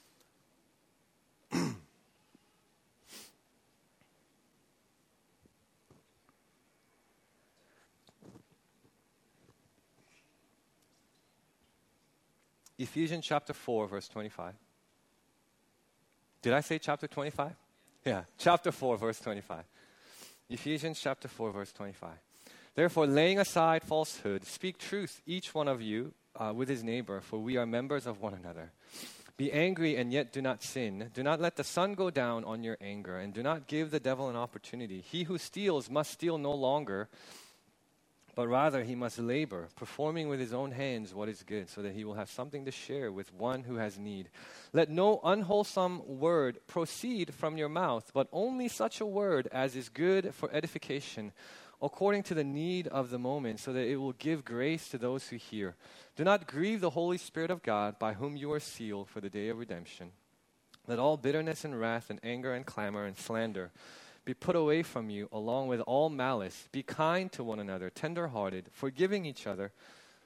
Ephesians chapter 4, verse 25. Did I say chapter 25? Yeah, chapter 4, verse 25. Ephesians chapter 4, verse 25. Therefore, laying aside falsehood, speak truth, each one of you, with his neighbor, for we are members of one another. Be angry and yet do not sin. Do not let the sun go down on your anger, and do not give the devil an opportunity. He who steals must steal no longer, but rather he must labor, performing with his own hands what is good, so that he will have something to share with one who has need. Let no unwholesome word proceed from your mouth, but only such a word as is good for edification, according to the need of the moment, so that it will give grace to those who hear. Do not grieve the Holy Spirit of God, by whom you are sealed for the day of redemption. Let all bitterness and wrath and anger and clamor and slander be put away from you, along with all malice. Be kind to one another, tender-hearted, forgiving each other,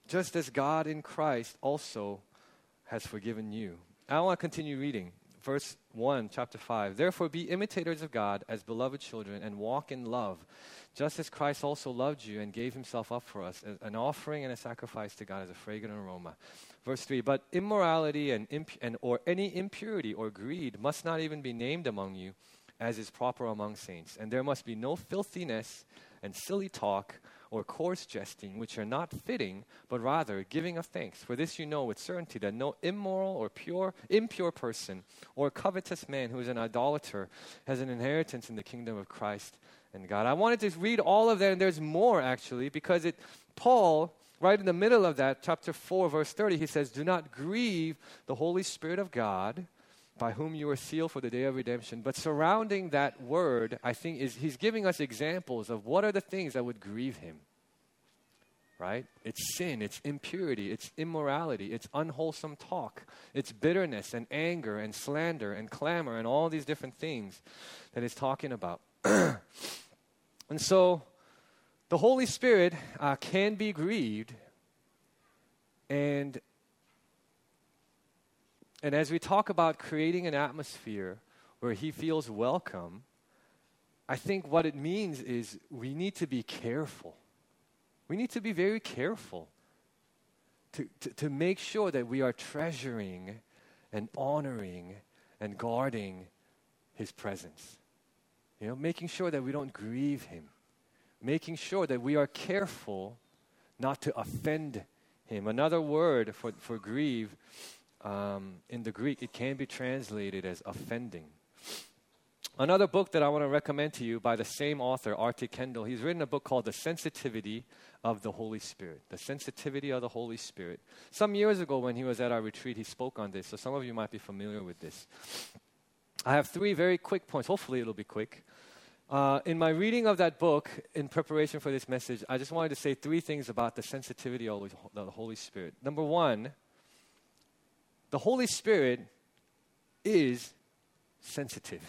just as God in Christ also has forgiven you. I want to continue reading. Verse 1, chapter 5. Therefore be imitators of God as beloved children and walk in love, just as Christ also loved you and gave himself up for us, as an offering and a sacrifice to God as a fragrant aroma. Verse 3, but immorality or any impurity or greed must not even be named among you, as is proper among saints. And there must be no filthiness and silly talk or coarse jesting, which are not fitting, but rather giving of thanks. For this you know with certainty, that no immoral or impure person or covetous man who is an idolater has an inheritance in the kingdom of Christ and God. I wanted to read all of that, and there's more actually, because Paul, right in the middle of that, chapter 4, verse 30, he says, do not grieve the Holy Spirit of God, by whom you are sealed for the day of redemption. But surrounding that word, I think, is he's giving us examples of what are the things that would grieve him. Right? It's sin, it's impurity, it's immorality, it's unwholesome talk, it's bitterness and anger and slander and clamor and all these different things that he's talking about. And so the Holy Spirit can be grieved, and as we talk about creating an atmosphere where he feels welcome, I think what it means is we need to be careful. We need to be very careful to make sure that we are treasuring and honoring and guarding his presence. You know, making sure that we don't grieve him. Making sure that we are careful not to offend him. Another word for grieve, in the Greek, it can be translated as offending. Another book that I want to recommend to you by the same author, R.T. Kendall, he's written a book called The Sensitivity of the Holy Spirit. The Sensitivity of the Holy Spirit. Some years ago when he was at our retreat, he spoke on this, so some of you might be familiar with this. I have 3 very quick points. Hopefully it'll be quick. In my reading of that book, in preparation for this message, I just wanted to say 3 things about the sensitivity of the Holy Spirit. Number 1, the Holy Spirit is sensitive.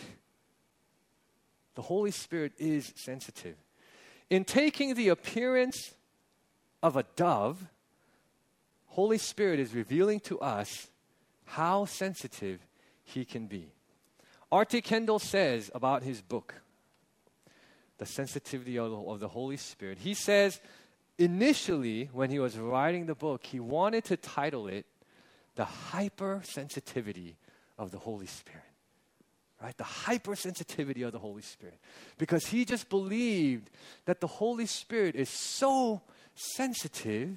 The Holy Spirit is sensitive. In taking the appearance of a dove, Holy Spirit is revealing to us how sensitive he can be. R.T. Kendall says about his book, The Sensitivity of the Holy Spirit, he says initially when he was writing the book, he wanted to title it The Hypersensitivity of the Holy Spirit. Right? The hypersensitivity of the Holy Spirit. Because he just believed that the Holy Spirit is so sensitive.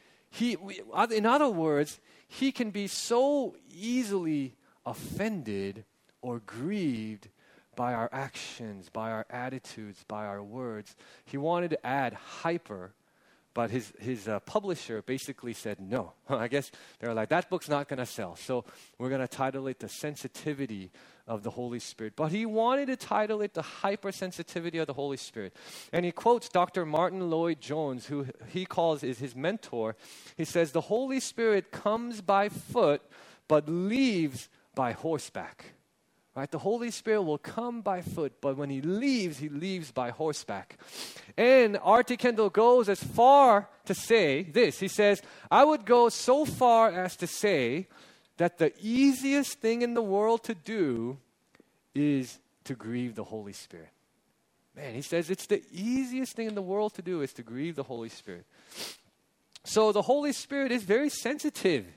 In other words, he can be so easily offended or grieved by our actions, by our attitudes, by our words. He wanted to add hyper, but his publisher basically said no. I guess they were like, that book's not going to sell. So we're going to title it The Sensitivity of the Holy Spirit. But he wanted to title it The Hypersensitivity of the Holy Spirit. And he quotes Dr. Martin Lloyd-Jones, who he calls is his mentor. He says, the Holy Spirit comes by foot, but leaves by horseback. Right? The Holy Spirit will come by foot, but when he leaves by horseback. And R.T. Kendall goes as far to say this. He says, I would go so far as to say that the easiest thing in the world to do is to grieve the Holy Spirit. Man, he says it's the easiest thing in the world to do is to grieve the Holy Spirit. So the Holy Spirit is very sensitive.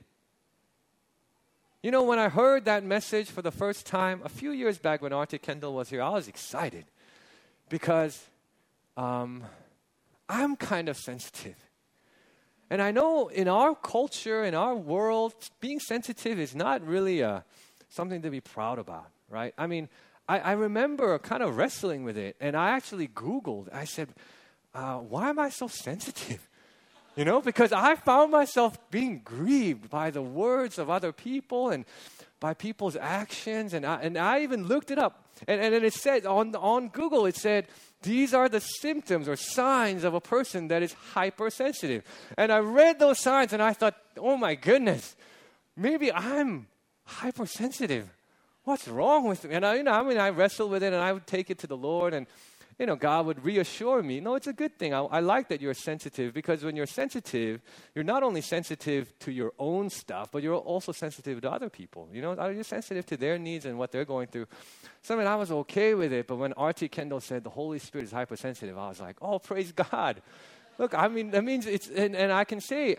You know, when I heard that message for the first time, a few years back when R.T. Kendall was here, I was excited because I'm kind of sensitive. And I know in our culture, in our world, being sensitive is not really something to be proud about, right? I mean, I remember kind of wrestling with it, and I actually Googled. I said, why am I so sensitive? You know, because I found myself being grieved by the words of other people and by people's actions. And I even looked it up. And then it said, on Google, it said, these are the symptoms or signs of a person that is hypersensitive. And I read those signs and I thought, oh my goodness, maybe I'm hypersensitive. What's wrong with me? And I wrestled with it and I would take it to the Lord. God would reassure me, no, it's a good thing. I like that you're sensitive, because when you're sensitive, you're not only sensitive to your own stuff, but you're also sensitive to other people. You're sensitive to their needs and what they're going through. So I was okay with it, but when R.T. Kendall said the Holy Spirit is hypersensitive, I was like, oh, praise God. Look, that means it's, and I can say,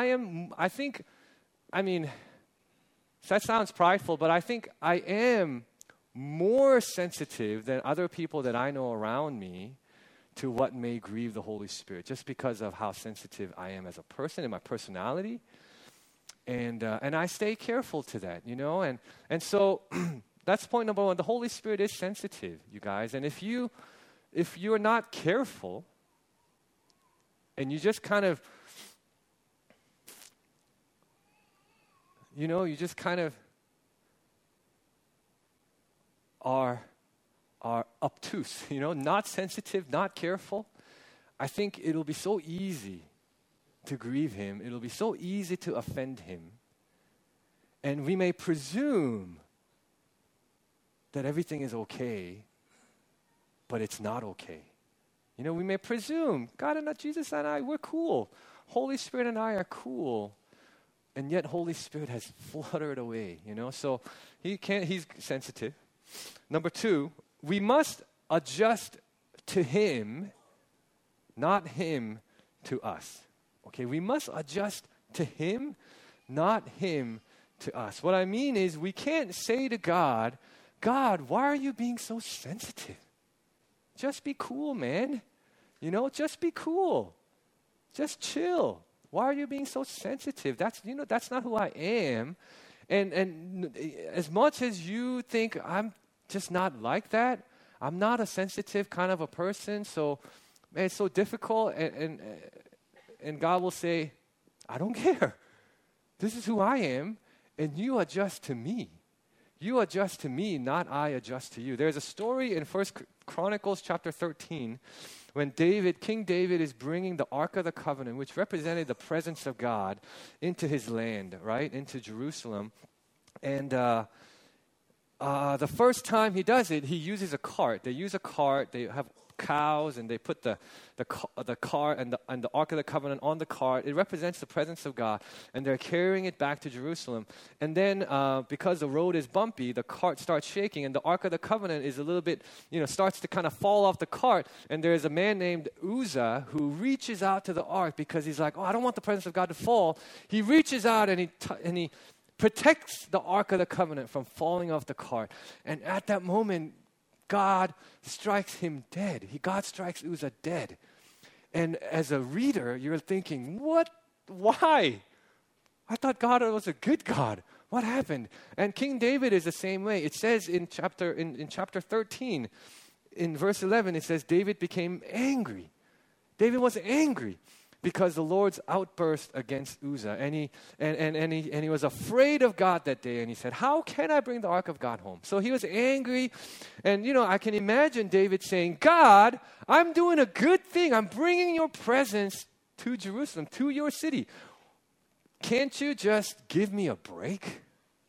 that sounds prideful, but I think I am more sensitive than other people that I know around me to what may grieve the Holy Spirit, just because of how sensitive I am as a person and my personality. And I stay careful to that, and so that's point number one. The Holy Spirit is sensitive, you guys. And if you're not careful, and you just kind of, are obtuse, not sensitive, not careful, I think it'll be so easy to grieve him. It'll be so easy to offend him. And we may presume that everything is okay, but it's not okay. We may presume, God and Jesus and I, we're cool. Holy Spirit and I are cool. And yet Holy Spirit has fluttered away, So he's sensitive. Number two, we must adjust to him, not him to us. Okay, we must adjust to him, not him to us. What I mean is, we can't say to God, why are you being so sensitive? Just be cool, man. Just be cool. Just chill. Why are you being so sensitive? That's not who I am. And as much as you think I'm just not like that, I'm not a sensitive kind of a person, so man, it's so difficult. And God will say, I don't care. This is who I am, and you adjust to me. You adjust to me, not I adjust to you. There's a story in 1 Chronicles chapter 13 when King David is bringing the Ark of the Covenant, which represented the presence of God, into his land, right, into Jerusalem. And the first time he does it, he uses a cart. They use a cart. They have cows, and they put the cart and the Ark of the Covenant on the cart. It represents the presence of God, and they're carrying it back to Jerusalem. And then because the road is bumpy, the cart starts shaking, and the Ark of the Covenant is a little bit, starts to kind of fall off the cart. And there's a man named Uzzah who reaches out to the Ark because he's like, I don't want the presence of God to fall. He reaches out and he protects the Ark of the Covenant from falling off the cart. And at that moment, God strikes him dead. God strikes Uzzah dead. And as a reader, you're thinking, what? Why? I thought God was a good God. What happened? And King David is the same way. It says in chapter 13, in verse 11, it says, David became angry. David was angry because the Lord's outburst against Uzzah. And he was afraid of God that day. And he said, how can I bring the ark of God home? So he was angry. And, I can imagine David saying, God, I'm doing a good thing. I'm bringing your presence to Jerusalem, to your city. Can't you just give me a break?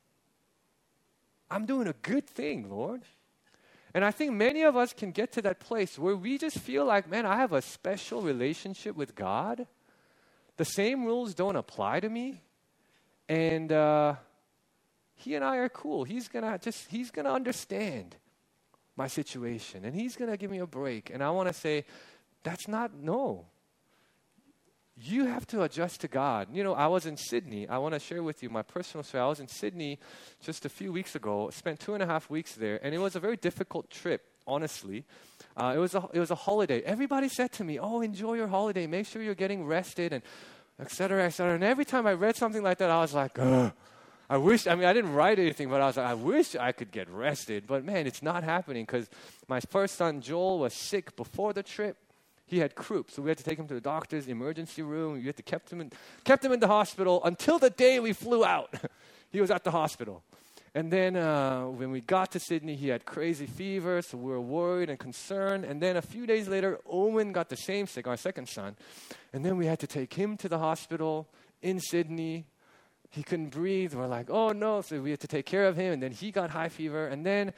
I'm doing a good thing, Lord. And I think many of us can get to that place where we just feel like, man, I have a special relationship with God. The same rules don't apply to me. And he and I are cool. He's gonna understand my situation. And he's going to give me a break. And I want to say, no. You have to adjust to God. I was in Sydney. I want to share with you my personal story. I was in Sydney just a few weeks ago. Spent 2.5 weeks there, and it was a very difficult trip. Honestly, it was a holiday. Everybody said to me, "Oh, enjoy your holiday. Make sure you're getting rested," and et cetera, et cetera. And every time I read something like that, I was like, ugh. I didn't write anything, but I was like, I wish I could get rested. But man, it's not happening because my first son Joel was sick before the trip. He had croup, so we had to take him to the doctor's emergency room. We had to kept him in the hospital until the day we flew out. He was at the hospital. And then when we got to Sydney, he had crazy fever, so we were worried and concerned. And then a few days later, Owen got the same sick, our second son. And then we had to take him to the hospital in Sydney. He couldn't breathe. We're like, oh no. So we had to take care of him. And then he got high fever. And then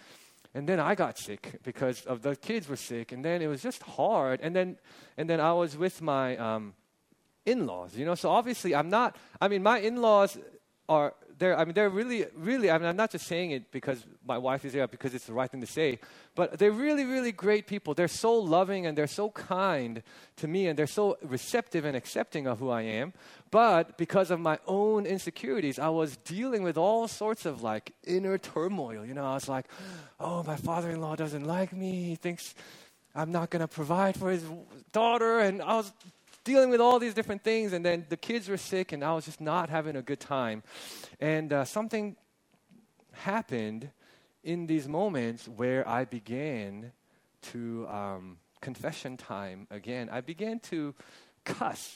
And then I got sick because of the kids were sick. And then it was just hard. And then I was with my in-laws, So obviously my in-laws they're really, really, I'm not just saying it because my wife is there, because it's the right thing to say, but they're really, really great people. They're so loving and they're so kind to me and they're so receptive and accepting of who I am. But because of my own insecurities, I was dealing with all sorts of like inner turmoil. I was like, oh, my father-in-law doesn't like me. He thinks I'm not going to provide for his daughter. And I was dealing with all these different things, and then the kids were sick, and I was just not having a good time. And something happened in these moments where I began to, confession time again, I began to cuss.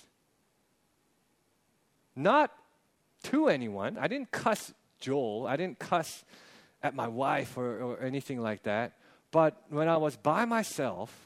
Not to anyone. I didn't cuss Joel. I didn't cuss at my wife or anything like that. But when I was by myself,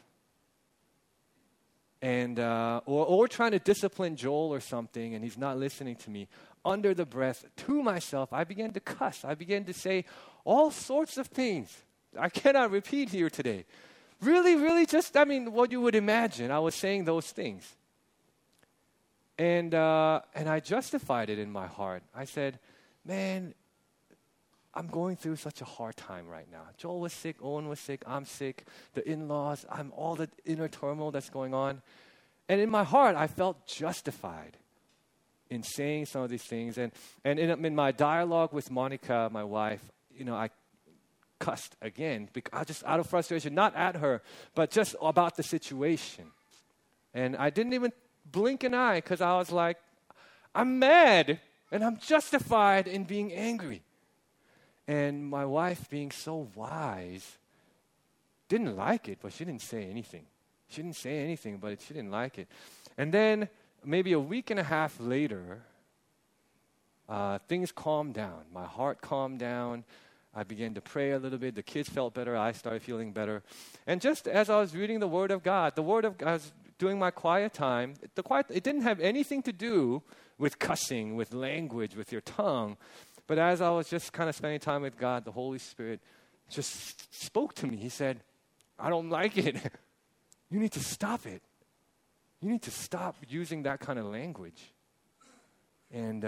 and or trying to discipline Joel or something, and he's not listening to me, under the breath, to myself, I began to cuss. I began to say all sorts of things I cannot repeat here today. Really, really just, what you would imagine. I was saying those things. And I justified it in my heart. I said, man, I'm going through such a hard time right now. Joel was sick, Owen was sick, I'm sick, the in-laws, I'm all the inner turmoil that's going on. And in my heart, I felt justified in saying some of these things. And in my dialogue with Monica, my wife, I cussed again, because just out of frustration, not at her, but just about the situation. And I didn't even blink an eye because I was like, I'm mad and I'm justified in being angry. And my wife, being so wise, didn't like it, but she didn't say anything. She didn't say anything, but she didn't like it. And then maybe a week and a half later, things calmed down. My heart calmed down. I began to pray a little bit. The kids felt better. I started feeling better. And just as I was reading the Word of God, I was doing my quiet time. It didn't have anything to do with cussing, with language, with your tongue. But as I was just kind of spending time with God, the Holy Spirit just spoke to me. He said, I don't like it. You need to stop it. You need to stop using that kind of language. And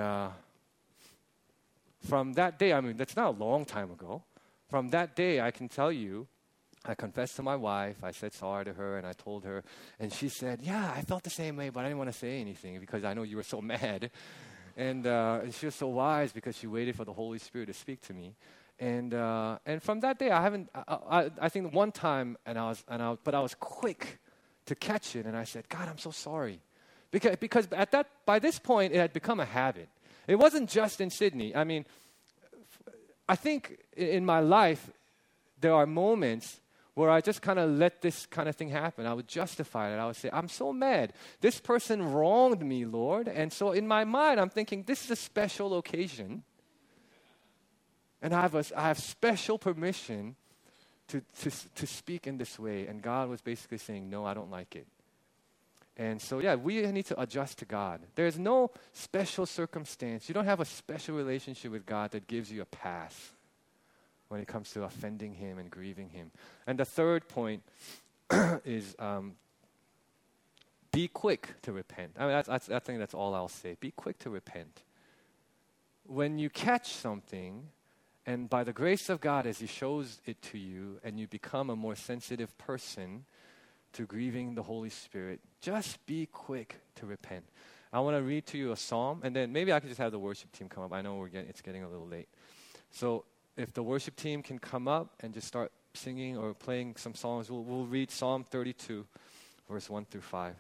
from that day, that's not a long time ago. From that day, I can tell you, I confessed to my wife. I said sorry to her, and I told her. And she said, yeah, I felt the same way, but I didn't want to say anything because I know you were so mad. And she was so wise because she waited for the Holy Spirit to speak to me. And from that day, I think one time, but I was quick to catch it, and I said, God, I'm so sorry. Because by this point, it had become a habit. It wasn't just in Sydney. I think in my life, there are moments where I just kind of let this kind of thing happen. I would justify it. I would say, I'm so mad. This person wronged me, Lord. And so in my mind, I'm thinking, this is a special occasion. And I have special permission to speak in this way. And God was basically saying, no, I don't like it. And so, we need to adjust to God. There's no special circumstance. You don't have a special relationship with God that gives you a pass when it comes to offending Him and grieving Him. And the third point is be quick to repent. I think that's all I'll say. Be quick to repent. When you catch something, and by the grace of God, as He shows it to you, and you become a more sensitive person to grieving the Holy Spirit, just be quick to repent. I want to read to you a psalm, and then maybe I can just have the worship team come up. I know it's getting a little late. So if the worship team can come up and just start singing or playing some songs, we'll read Psalm 32, verse 1 through 5.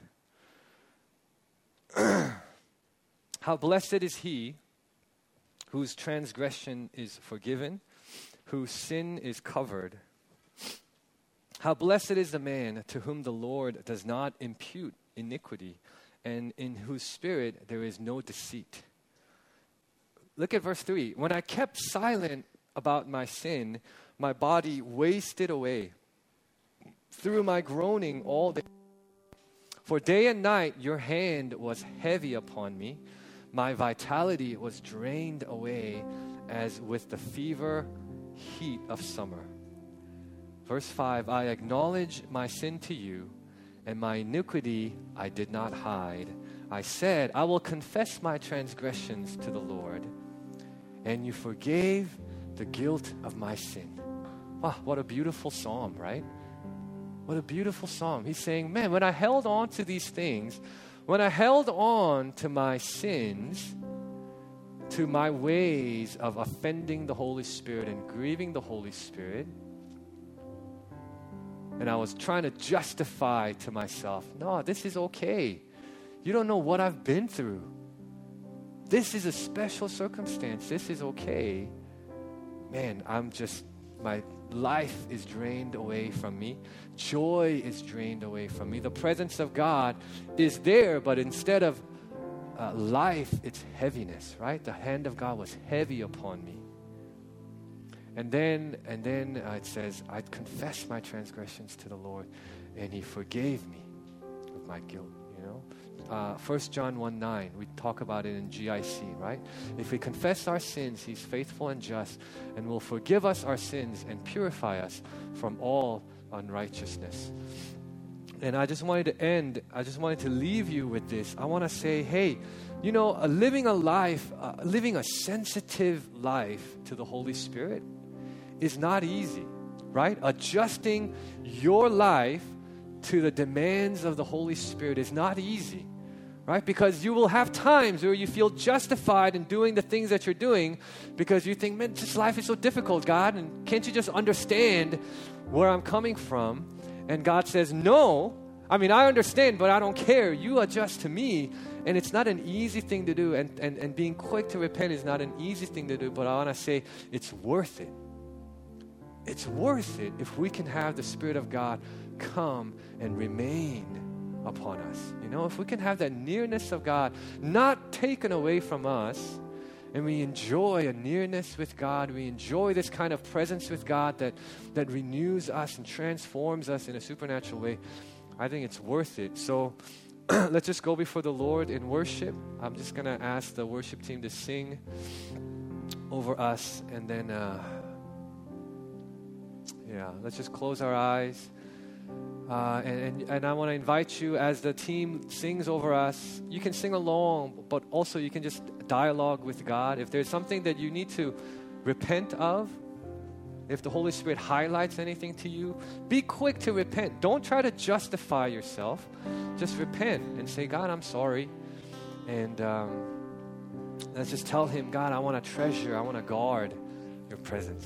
How blessed is he whose transgression is forgiven, whose sin is covered. How blessed is the man to whom the Lord does not impute iniquity, and in whose spirit there is no deceit. Look at verse 3. When I kept silent about my sin, my body wasted away through my groaning all day. For day and night your hand was heavy upon me. My vitality was drained away as with the fever heat of summer. Verse 5, I acknowledge my sin to you, and my iniquity I did not hide. I said, I will confess my transgressions to the Lord, and you forgave the guilt of my sin. Wow, what a beautiful psalm, right? What a beautiful psalm. He's saying, man, when I held on to these things, when I held on to my sins, to my ways of offending the Holy Spirit and grieving the Holy Spirit, and I was trying to justify to myself, no, this is okay. You don't know what I've been through. This is a special circumstance. This is okay. Man, my life is drained away from me. Joy is drained away from me. The presence of God is there, but instead of life, it's heaviness, right? The hand of God was heavy upon me. And then it says, I confessed my transgressions to the Lord, and He forgave me of my guilt, 1 John 1:9, we talk about it in GIC, right? If we confess our sins, He's faithful and just and will forgive us our sins and purify us from all unrighteousness. And I just wanted to leave you with this. I want to say, hey, living a sensitive life to the Holy Spirit is not easy, right? Adjusting your life to the demands of the Holy Spirit is not easy, right? Because you will have times where you feel justified in doing the things that you're doing because you think, man, this life is so difficult, God, and can't you just understand where I'm coming from? And God says, no, I understand, but I don't care. You adjust to me. And it's not an easy thing to do. And being quick to repent is not an easy thing to do. But I want to say it's worth it. It's worth it if we can have the Spirit of God come and remain upon us. If we can have that nearness of God not taken away from us, and we enjoy a nearness with God, we enjoy this kind of presence with God that renews us and transforms us in a supernatural way, I think it's worth it. So let's just go before the Lord in worship. I'm just going to ask the worship team to sing over us, and then let's just close our eyes. And I want to invite you, as the team sings over us, you can sing along, but also you can just dialogue with God. If there's something that you need to repent of, if the Holy Spirit highlights anything to you, be quick to repent. Don't try to justify yourself. Just repent and say, God, I'm sorry. And let's just tell Him, God, I want to treasure, I want to guard your presence.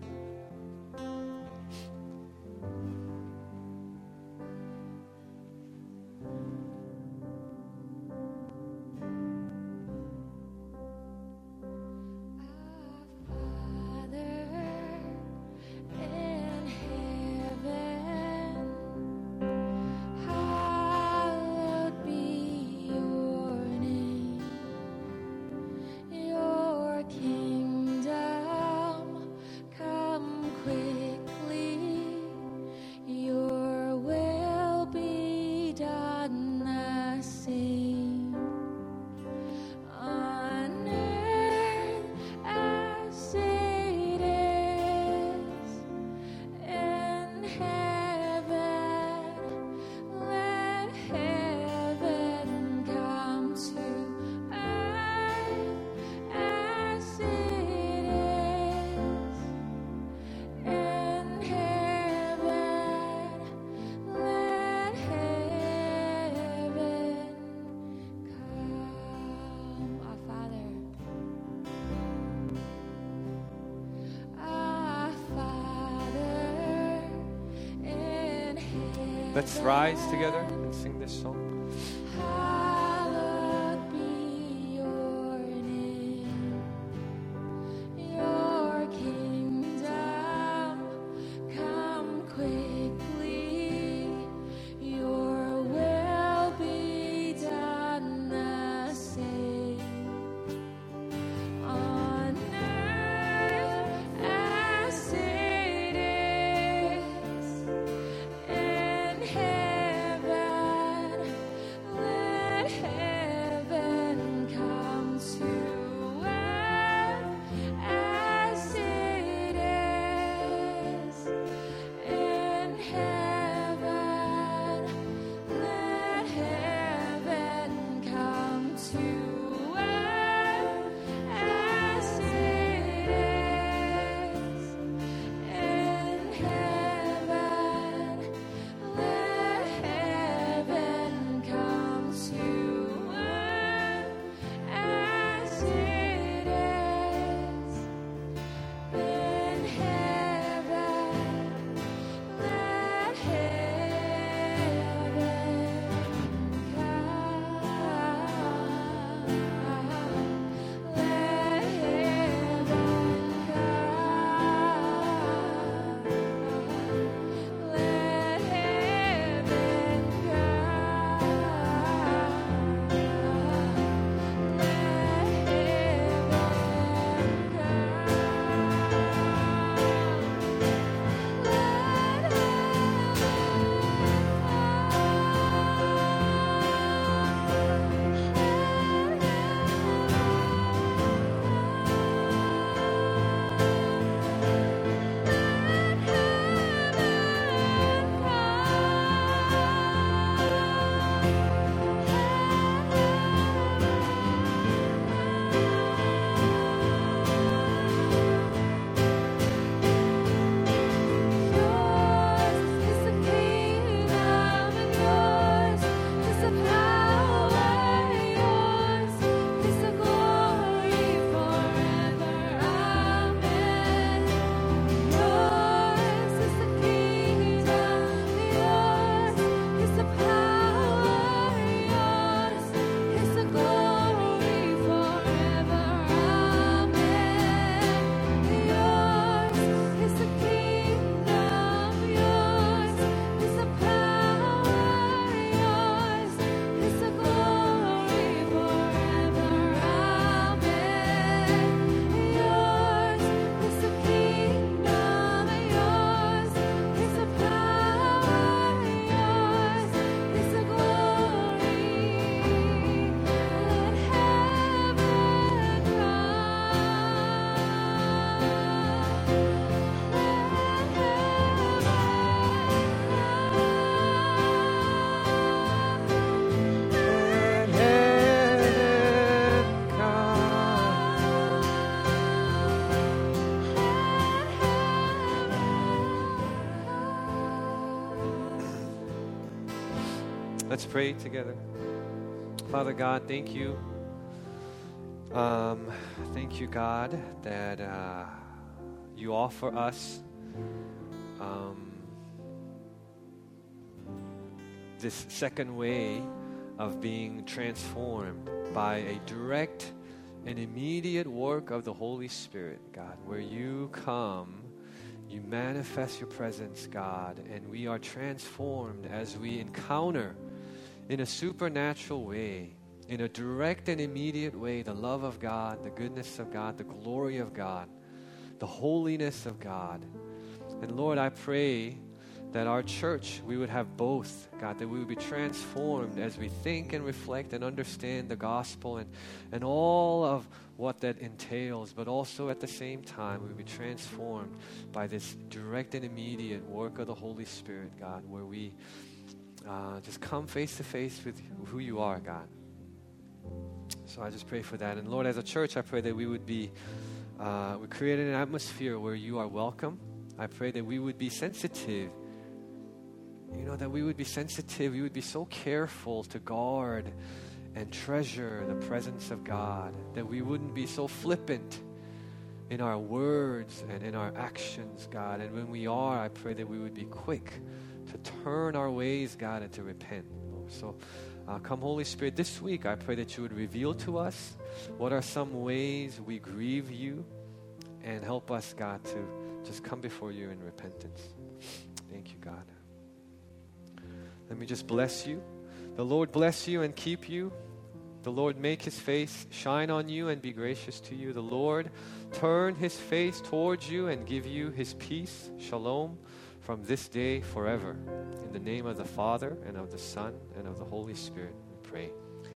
Let's rise together and sing this song. Hallowed be your name. Your kingdom come quickly. Your will be done the same on earth as it is in heaven. Let Let's pray together. Father God, thank you. Thank you, God, that you offer us this second way of being transformed by a direct and immediate work of the Holy Spirit, God, where you come, you manifest your presence, God, and we are transformed as we encounter in a supernatural way, in a direct and immediate way, the love of God, the goodness of God, the glory of God, the holiness of God. And Lord, I pray that our church, we would have both, God, that we would be transformed as we think and reflect and understand the gospel and all of what that entails, but also at the same time, we would be transformed by this direct and immediate work of the Holy Spirit, God, where we just come face to face with who you are, God. So I just pray for that. And Lord, as a church, I pray that we would be, we create an atmosphere where you are welcome. I pray that we would be sensitive. You know, that we would be sensitive. We would be so careful to guard and treasure the presence of God. That we wouldn't be so flippant in our words and in our actions, God. And when we are, I pray that we would be quick to turn our ways, God, and to repent, Lord. So come, Holy Spirit, this week I pray that you would reveal to us what are some ways we grieve you, and help us, God, to just come before you in repentance. Thank you, God. Let me just bless you. The Lord bless you and keep you. The Lord make his face shine on you and be gracious to you. The Lord turn his face towards you and give you his peace. Shalom. From this day forever. In the name of the Father, and of the Son, and of the Holy Spirit, we pray.